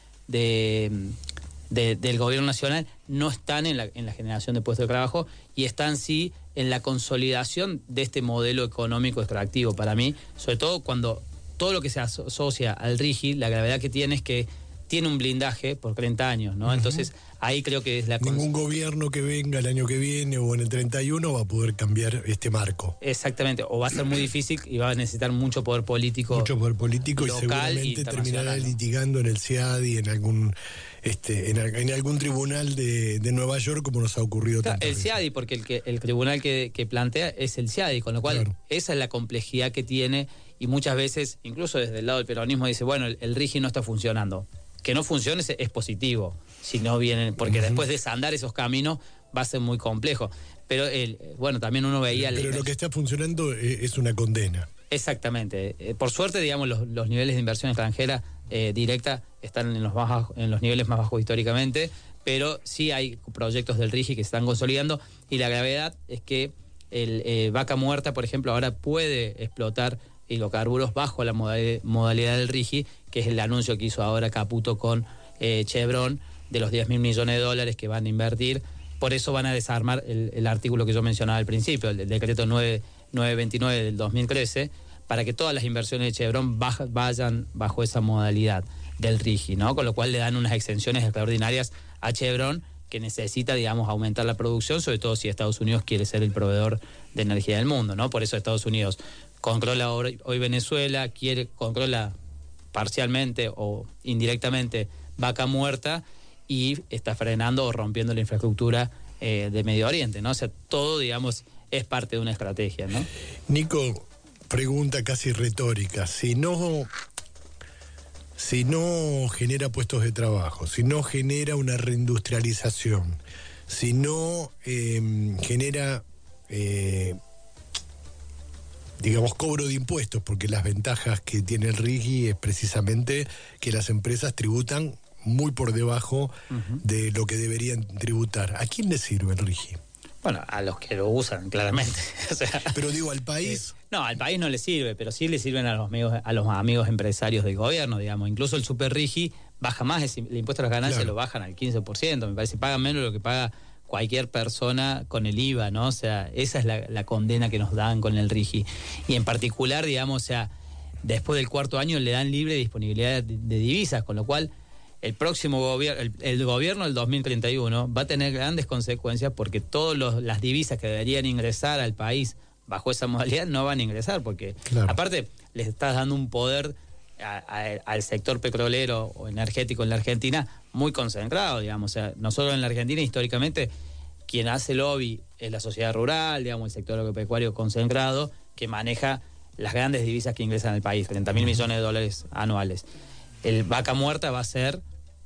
gobierno nacional no están en la generación de puestos de trabajo y están sí en la consolidación de este modelo económico extractivo. Para mí, sobre todo cuando todo lo que se asocia al RIGI, la gravedad que tiene es que tiene un blindaje por 30 años, ¿no? Entonces, ahí creo que es la... Ningún gobierno que venga el año que viene o en el 31 va a poder cambiar este marco. Exactamente, o va a ser muy difícil y va a necesitar mucho poder político. Mucho poder político y seguramente terminará litigando en el CIADI, en algún tribunal de Nueva York, como nos ha ocurrido tantas veces. El CIADI, porque el tribunal que plantea es el CIADI, con lo cual esa es la complejidad que tiene y muchas veces, incluso desde el lado del peronismo, dice, bueno, el RIGI no está funcionando. Que no funcione es positivo, si no vienen, porque después de desandar esos caminos va a ser muy complejo. Pero bueno, también uno veía... Pero lo que está funcionando es una condena. Exactamente. Por suerte, digamos, los niveles de inversión extranjera directa están en los niveles más bajos históricamente, pero sí hay proyectos del RIGI que se están consolidando y la gravedad es que el Vaca Muerta, por ejemplo, ahora puede explotar hidrocarburos bajo la modalidad del RIGI, que es el anuncio que hizo ahora Caputo con Chevron de los 10.000 millones de dólares que van a invertir. Por eso van a desarmar el artículo que yo mencionaba al principio, el decreto 929 del 2013, para que todas las inversiones de Chevron vayan bajo esa modalidad del RIGI, ¿no? Con lo cual le dan unas exenciones extraordinarias a Chevron, que necesita, digamos, aumentar la producción, sobre todo si Estados Unidos quiere ser el proveedor de energía del mundo, ¿no? Por eso Estados Unidos controla hoy Venezuela, controla parcialmente o indirectamente Vaca Muerta y está frenando o rompiendo la infraestructura de Medio Oriente, ¿no? O sea, todo, digamos, es parte de una estrategia, ¿no? Nico, pregunta casi retórica. Si no genera puestos de trabajo, si no genera una reindustrialización, si no genera... digamos, cobro de impuestos, porque las ventajas que tiene el RIGI es precisamente que las empresas tributan muy por debajo de lo que deberían tributar. ¿A quién le sirve el RIGI? Bueno, a los que lo usan, claramente. O sea, pero digo, ¿al país? No, al país no le sirve, pero sí le sirven a los amigos empresarios del gobierno, digamos. Incluso el Super RIGI baja más, el impuesto a las ganancias lo bajan al 15%, me parece, pagan menos de lo que paga cualquier persona con el IVA, ¿no? O sea, esa es la condena que nos dan con el RIGI. Y en particular, digamos, o sea, después del cuarto año le dan libre disponibilidad de divisas, con lo cual el próximo gobierno, el gobierno del 2031 va a tener grandes consecuencias porque todas las divisas que deberían ingresar al país bajo esa modalidad no van a ingresar, porque aparte les estás dando un poder al sector petrolero o energético en la Argentina muy concentrado, digamos. O sea, nosotros en la Argentina históricamente quien hace lobby es la sociedad rural, digamos, el sector agropecuario concentrado, que maneja las grandes divisas que ingresan al país, 30.000 millones de dólares anuales. El vaca muerta va a ser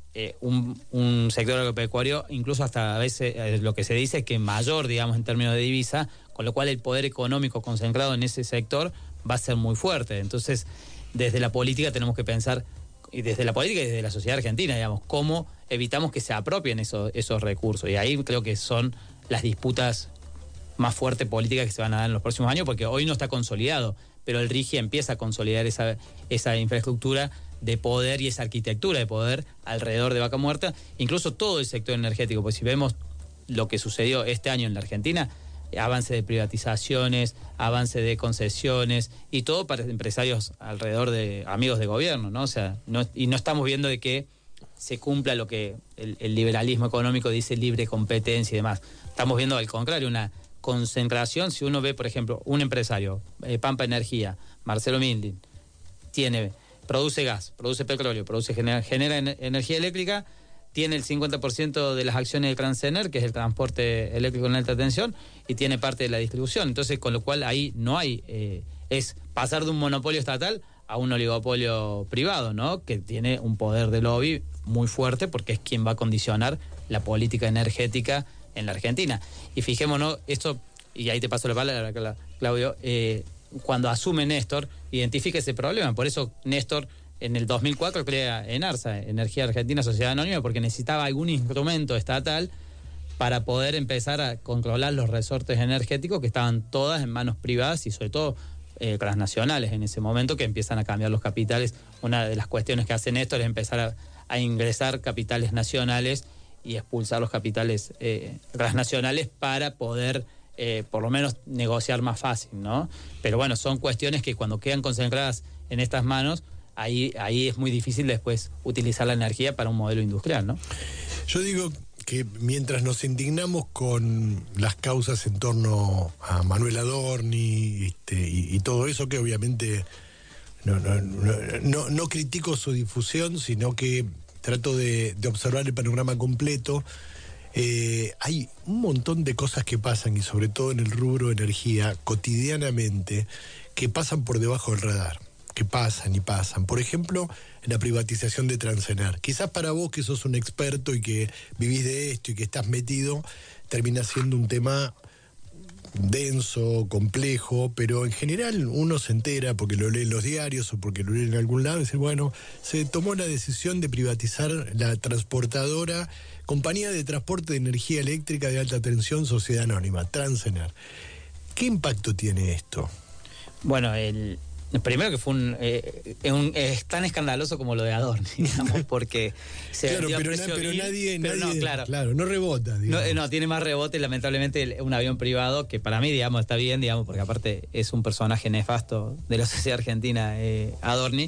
un sector agropecuario, incluso hasta a veces lo que se dice es que mayor, digamos, en términos de divisa, con lo cual el poder económico concentrado en ese sector va a ser muy fuerte. Entonces, desde la política tenemos que pensar, y desde la política y desde la sociedad argentina, digamos, cómo evitamos que se apropien esos recursos. Y ahí creo que son las disputas más fuertes políticas que se van a dar en los próximos años, porque hoy no está consolidado, pero el RIGI empieza a consolidar esa infraestructura de poder y esa arquitectura de poder alrededor de Vaca Muerta, incluso todo el sector energético, porque si vemos lo que sucedió este año en la Argentina, avance de privatizaciones, avance de concesiones y todo para empresarios alrededor de amigos de gobierno, ¿no? O sea, no estamos viendo de que se cumpla lo que el liberalismo económico dice, libre competencia y demás. Estamos viendo al contrario, una concentración. Si uno ve, por ejemplo, un empresario, Pampa Energía, Marcelo Mindin, produce gas, produce petróleo, genera energía eléctrica, tiene el 50% de las acciones de Transener, que es el transporte eléctrico en alta tensión, y tiene parte de la distribución. Entonces, con lo cual ahí no hay, es pasar de un monopolio estatal a un oligopolio privado, ¿no? Que tiene un poder de lobby muy fuerte porque es quien va a condicionar la política energética en la Argentina. Y fijémonos, esto, y ahí te paso la palabra, Claudio, cuando asume Néstor, identifica ese problema. Por eso Néstor en el 2004 crea ENARSA, Energía Argentina Sociedad Anónima, porque necesitaba algún instrumento estatal para poder empezar a controlar los resortes energéticos que estaban todas en manos privadas y sobre todo transnacionales en ese momento, que empiezan a cambiar los capitales. Una de las cuestiones que hace Néstor es empezar a ingresar capitales nacionales y expulsar los capitales transnacionales para poder por lo menos negociar más fácil, ¿no? Pero bueno, son cuestiones que cuando quedan concentradas en estas manos, ahí es muy difícil después utilizar la energía para un modelo industrial, ¿no? Yo digo que mientras nos indignamos con las causas en torno a Manuel Adorni y todo eso, que obviamente no critico su difusión, sino que trato de observar el panorama completo, hay un montón de cosas que pasan, y sobre todo en el rubro energía, cotidianamente, que pasan por debajo del radar. Que pasan y pasan. Por ejemplo, en la privatización de Transener. Quizás para vos, que sos un experto y que vivís de esto y que estás metido, termina siendo un tema denso, complejo, pero en general uno se entera porque lo lee en los diarios o porque lo lee en algún lado y dice, bueno, se tomó la decisión de privatizar la transportadora, compañía de transporte de energía eléctrica de alta tensión, Sociedad Anónima, Transener. ¿Qué impacto tiene esto? Bueno, primero que fue es tan escandaloso como lo de Adorni, digamos, porque se vendió a precio vil, nadie, no rebota. No, tiene más rebote, lamentablemente, un avión privado, que para mí, digamos, está bien, digamos, porque aparte es un personaje nefasto de la sociedad argentina, Adorni,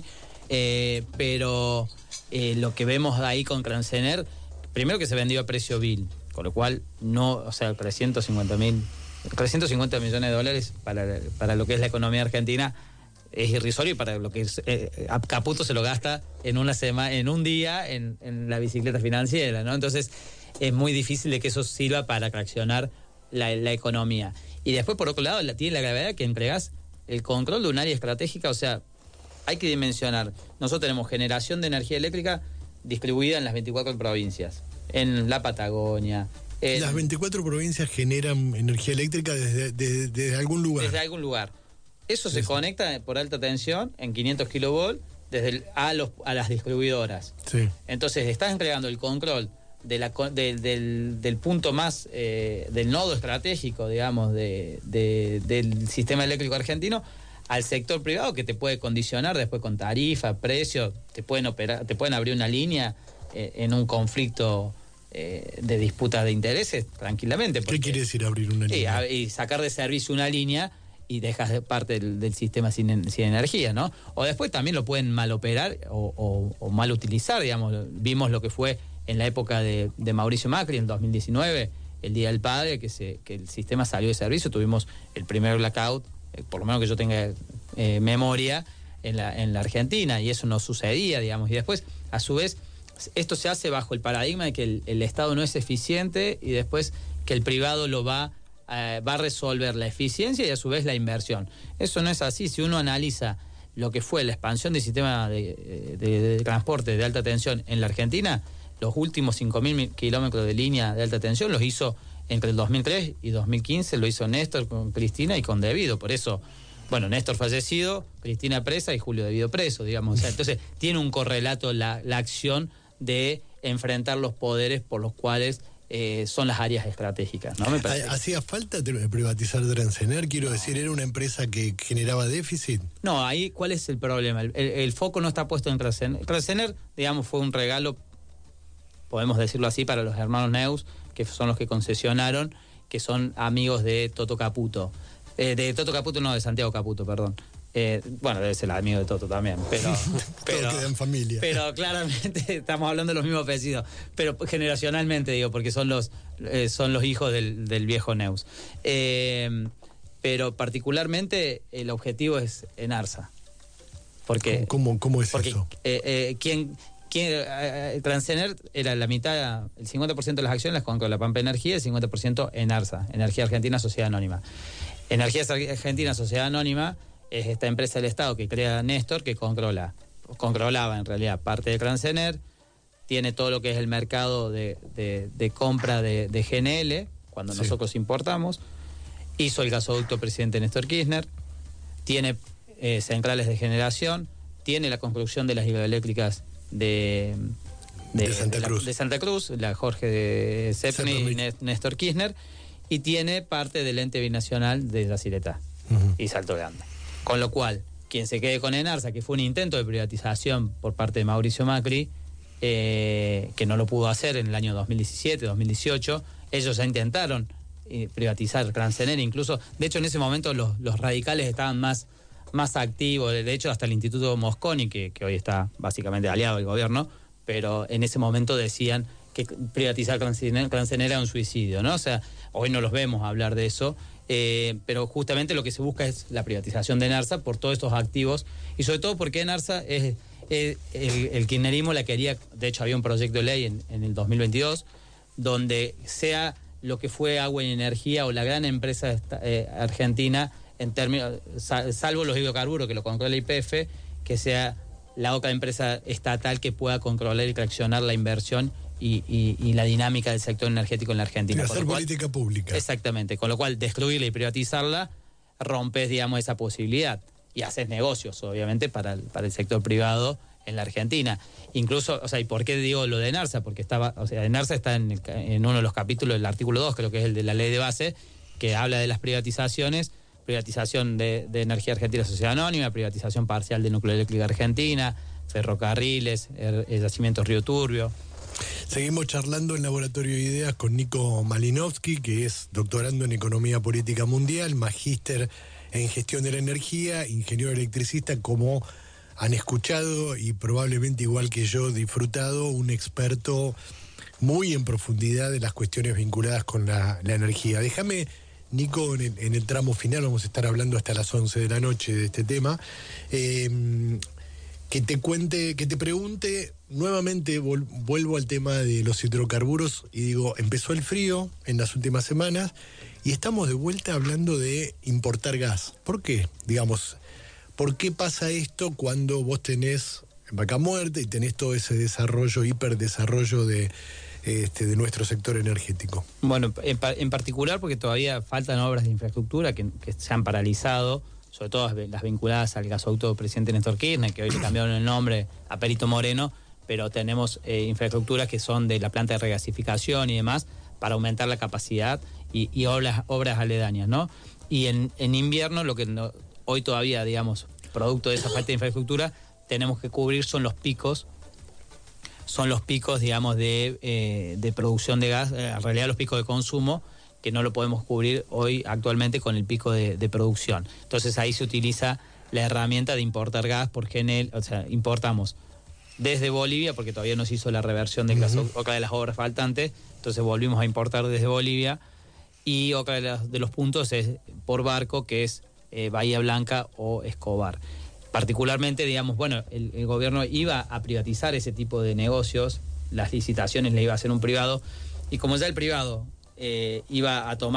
pero lo que vemos ahí con Transener, primero que se vendió a precio vil, con lo cual 350 millones de dólares para lo que es la economía argentina es irrisorio, y para lo que Caputo se lo gasta en una semana, en un día, en la bicicleta financiera, ¿no? Entonces es muy difícil de que eso sirva para traccionar la economía. Y después, por otro lado, tiene la gravedad que entregás el control de un área estratégica. O sea, hay que dimensionar. Nosotros tenemos generación de energía eléctrica distribuida en las 24 provincias, en la Patagonia. Las 24 provincias generan energía eléctrica desde algún lugar. Desde algún lugar. Eso se conecta por alta tensión en 500 kilovolts a las distribuidoras. Sí. Entonces estás entregando el control del punto más del nodo estratégico, digamos, del sistema eléctrico argentino al sector privado, que te puede condicionar después con tarifa, precio, te pueden abrir una línea en un conflicto de disputa de intereses tranquilamente. ¿Qué quiere decir abrir una línea? Y sacar de servicio una línea y dejas de parte del sistema sin energía, ¿no? O después también lo pueden mal operar o mal utilizar, digamos. Vimos lo que fue en la época de Mauricio Macri, en 2019, el Día del Padre, que el sistema salió de servicio. Tuvimos el primer blackout, por lo menos que yo tenga memoria, en la Argentina, y eso no sucedía, digamos. Y después, a su vez, esto se hace bajo el paradigma de que el Estado no es eficiente, y después que el privado lo va va a resolver la eficiencia y a su vez la inversión. Eso no es así. Si uno analiza lo que fue la expansión del sistema de transporte de alta tensión en la Argentina, los últimos 5.000 kilómetros de línea de alta tensión los hizo entre el 2003 y 2015, lo hizo Néstor con Cristina y con De Vido. Por eso, bueno, Néstor fallecido, Cristina presa y Julio De Vido preso, digamos. O sea, entonces tiene un correlato la acción de enfrentar los poderes por los cuales son las áreas estratégicas, ¿no? Me parece. ¿Hacía falta privatizar Transener? Quiero decir, ¿era una empresa que generaba déficit? No, ahí, ¿cuál es el problema? El foco no está puesto en Transener. Transener, digamos, fue un regalo, podemos decirlo así, para los hermanos Neus, que son los que concesionaron, que son amigos de Toto Caputo. De Toto Caputo, no, de Santiago Caputo, perdón. Bueno, debe ser el amigo de Toto también, pero todo queda en familia. Pero claramente estamos hablando de los mismos apellidos, pero generacionalmente digo, porque son los hijos del viejo Neus. Pero particularmente el objetivo es Enarsa. Porque ¿Cómo es eso? Transener era la mitad, el 50% de las acciones las compró la Pampa Energía, el 50% Enarsa, Energía Argentina Sociedad Anónima. Energía Argentina Sociedad Anónima es esta empresa del Estado que crea Néstor, que controlaba en realidad parte de Transener, tiene todo lo que es el mercado de compra de GNL, cuando nosotros importamos, hizo el gasoducto presidente Néstor Kirchner, tiene centrales de generación, tiene la construcción de las hidroeléctricas de Santa Cruz, la Jorge de Cepni y Néstor Kirchner, y tiene parte del ente binacional de Yacyretá y Salto Grande. Con lo cual, quien se quede con Enarsa, que fue un intento de privatización por parte de Mauricio Macri, que no lo pudo hacer en el año 2017, 2018, ellos ya intentaron privatizar Transener, incluso, de hecho en ese momento los radicales estaban más activos, de hecho hasta el Instituto Mosconi, que hoy está básicamente aliado del gobierno, pero en ese momento decían que privatizar Transener era un suicidio, ¿no? O sea, hoy no los vemos hablar de eso, pero justamente lo que se busca es la privatización de Enarsa por todos estos activos, y sobre todo porque Enarsa el kirchnerismo la quería, de hecho había un proyecto de ley en el 2022, donde sea lo que fue Agua y Energía o la gran empresa argentina, en términos, salvo los hidrocarburos que lo controla YPF, que sea la otra empresa estatal que pueda controlar y traccionar la inversión y la dinámica del sector energético en la Argentina. Y hacer política pública. Exactamente, con lo cual destruirla y privatizarla, rompes, digamos, esa posibilidad y haces negocios, obviamente, para el sector privado en la Argentina. Incluso, o sea, ¿y por qué digo lo de Enarsa? Porque Enarsa está en uno de los capítulos del artículo 2, creo que es el de la ley de base, que habla de las privatizaciones, privatización de Energía Argentina Sociedad Anónima, privatización parcial de Nucleoeléctrica Argentina, ferrocarriles, yacimientos Río Turbio. Seguimos charlando en Laboratorio de Ideas con Nico Malinowski, que es doctorando en Economía Política Mundial, magíster en Gestión de la Energía, ingeniero electricista, como han escuchado y probablemente igual que yo disfrutado, un experto muy en profundidad de las cuestiones vinculadas con la energía. Déjame, Nico, en el tramo final, vamos a estar hablando hasta las 11 de la noche de este tema, que te pregunte, nuevamente vuelvo al tema de los hidrocarburos y digo, empezó el frío en las últimas semanas y estamos de vuelta hablando de importar gas. ¿Por qué? Digamos, ¿por qué pasa esto cuando vos tenés Vaca Muerta y tenés todo ese desarrollo, hiperdesarrollo de nuestro sector energético? Bueno, en particular porque todavía faltan obras de infraestructura que se han paralizado, sobre todo las vinculadas al gasoducto presidente Néstor Kirchner, que hoy le cambiaron el nombre a Perito Moreno, pero tenemos infraestructuras que son de la planta de regasificación y demás, para aumentar la capacidad y obras aledañas, ¿no? Y en invierno, lo que hoy todavía, digamos, producto de esa falta de infraestructura, tenemos que cubrir son los picos, digamos, de producción de gas, en realidad los picos de consumo, que no lo podemos cubrir hoy actualmente con el pico de producción. Entonces ahí se utiliza la herramienta de importar gas por GNL, o sea, importamos desde Bolivia, porque todavía no se hizo la reversión del gasoducto, otra de las obras faltantes, entonces volvimos a importar desde Bolivia, y otra de los puntos es por barco, que es Bahía Blanca o Escobar. Particularmente, digamos, bueno, el gobierno iba a privatizar ese tipo de negocios, las licitaciones le iba a hacer un privado, y como ya el privado iba a tomar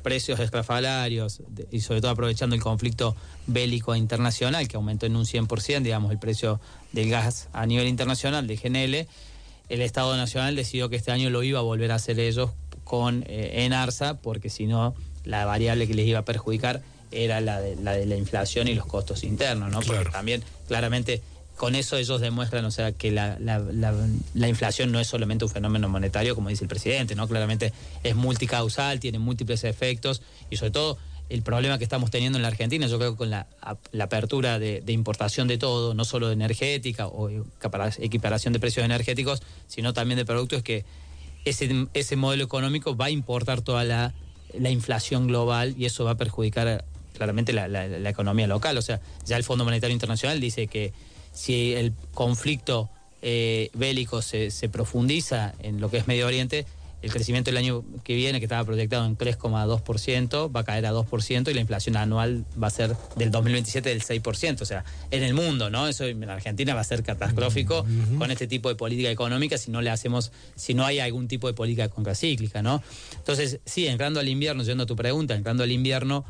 precios estrafalarios y sobre todo aprovechando el conflicto bélico internacional que aumentó en un 100%, digamos, el precio del gas a nivel internacional de GNL, el Estado Nacional decidió que este año lo iba a volver a hacer ellos con ENARSA, porque si no, la variable que les iba a perjudicar era la de la inflación y los costos internos, ¿no? Porque también, claramente, con eso ellos demuestran, o sea, que la inflación no es solamente un fenómeno monetario, como dice el presidente, ¿no? Claramente es multicausal, tiene múltiples efectos, y sobre todo el problema que estamos teniendo en la Argentina, yo creo que con la apertura de importación de todo, no solo de energética o equiparación de precios energéticos, sino también de productos, es que ese modelo económico va a importar toda la inflación global, y eso va a perjudicar claramente la economía local. O sea, ya el Fondo Monetario Internacional dice que si el conflicto bélico se profundiza en lo que es Medio Oriente, el crecimiento del año que viene, que estaba proyectado en 3,2%, va a caer a 2%, y la inflación anual va a ser del 2027 del 6%. O sea, en el mundo, ¿no? Eso en Argentina va a ser catastrófico con este tipo de política económica si no hay algún tipo de política contracíclica, ¿no? Entonces, sí, entrando al invierno, yendo a tu pregunta, entrando al invierno,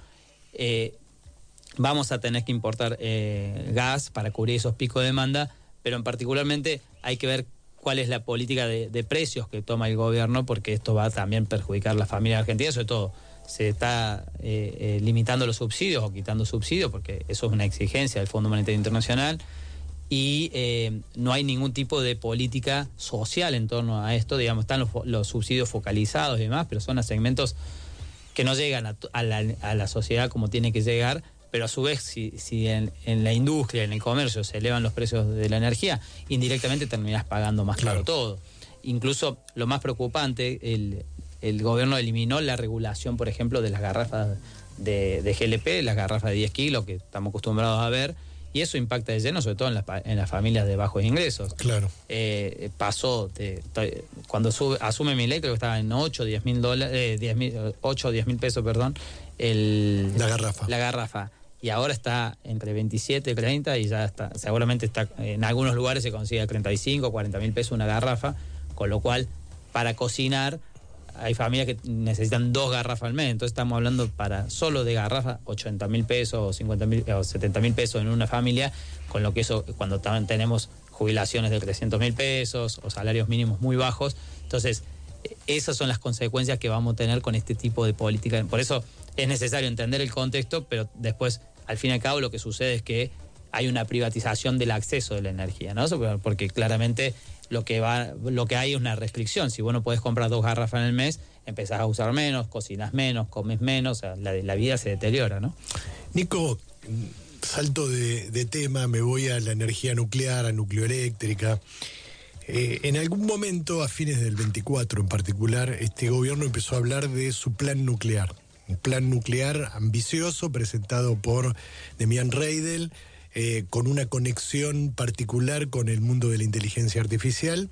vamos a tener que importar gas para cubrir esos picos de demanda, pero particularmente hay que ver cuál es la política de precios que toma el gobierno, porque esto va a también perjudicar a las familias argentinas. Sobre todo se está limitando los subsidios o quitando subsidios, porque eso es una exigencia del Fondo Monetario Internacional, y no hay ningún tipo de política social en torno a esto. Digamos, están los subsidios focalizados y demás, pero son a segmentos que no llegan a la sociedad como tiene que llegar. Pero a su vez, si en la industria, en el comercio, se elevan los precios de la energía, indirectamente terminás pagando más caro todo. Incluso, lo más preocupante, el gobierno eliminó la regulación, por ejemplo, de las garrafas de GLP, las garrafas de 10 kilos, que estamos acostumbrados a ver, y eso impacta de lleno, sobre todo en las familias de bajos ingresos. Claro. Pasó, cuando asume Milei, creo que estaba en 8 o 10 mil pesos, perdón, la garrafa. Y ahora está entre 27 y 30, y ya está, seguramente está, en algunos lugares se consigue a 35 o 40 mil pesos una garrafa, con lo cual, para cocinar, hay familias que necesitan 2 garrafas al mes. Entonces estamos hablando solo de garrafa, 80 mil pesos o 50 mil o 70 mil pesos en una familia, con lo que eso, cuando también tenemos jubilaciones de 300 mil pesos o salarios mínimos muy bajos. Entonces, esas son las consecuencias que vamos a tener con este tipo de política. Por eso es necesario entender el contexto, pero después, al fin y al cabo, lo que sucede es que hay una privatización del acceso de la energía, ¿no? Porque claramente lo que hay es una restricción. Si vos no podés comprar 2 garrafas en el mes, empezás a usar menos, cocinas menos, comes menos, o sea, la vida se deteriora, ¿no? Nico, salto de tema, me voy a la energía nuclear, a nucleoeléctrica. En algún momento, a fines del 24 en particular, este gobierno empezó a hablar de su plan nuclear. Un plan nuclear ambicioso presentado por Demian Reidel, con una conexión particular con el mundo de la inteligencia artificial.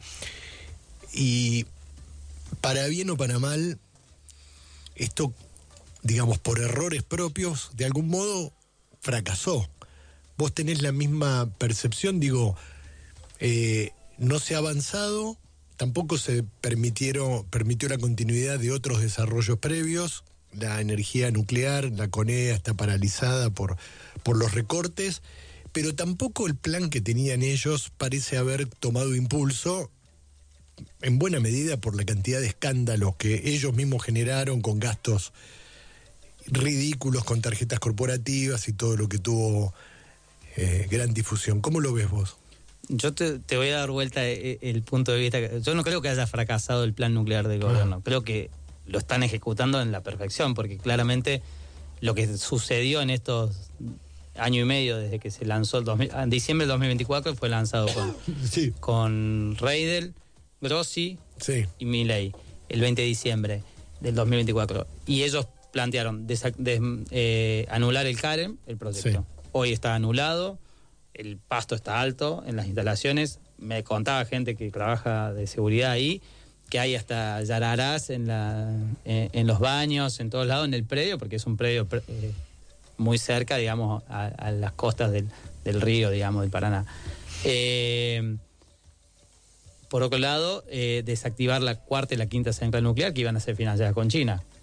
Y para bien o para mal, esto, digamos, por errores propios, de algún modo fracasó. ¿Vos tenés la misma percepción? Digo, no se ha avanzado, tampoco se permitió la continuidad de otros desarrollos previos. La energía nuclear, la CONEA, está paralizada por los recortes, pero tampoco el plan que tenían ellos parece haber tomado impulso, en buena medida por la cantidad de escándalos que ellos mismos generaron, con gastos ridículos, con tarjetas corporativas y todo lo que tuvo gran difusión. ¿Cómo lo ves vos? Yo te voy a dar vuelta el punto de vista. Yo no creo que haya fracasado el plan nuclear del gobierno. Creo que lo están ejecutando en la perfección, porque claramente lo que sucedió en estos año y medio desde que se lanzó en diciembre del 2024 fue lanzado con Reidel, Grossi y Milei el 20 de diciembre del 2024, y ellos plantearon anular el CAREM, el proyecto. Hoy está anulado, el pasto está alto en las instalaciones. Me contaba gente que trabaja de seguridad ahí que hay hasta yararás en los baños, en todos lados, en el predio, porque es un predio muy cerca, digamos, a las costas del río, digamos, del Paraná. Por otro lado, desactivar la 4ª y la 5ª central nuclear, que iban a ser financiadas con China.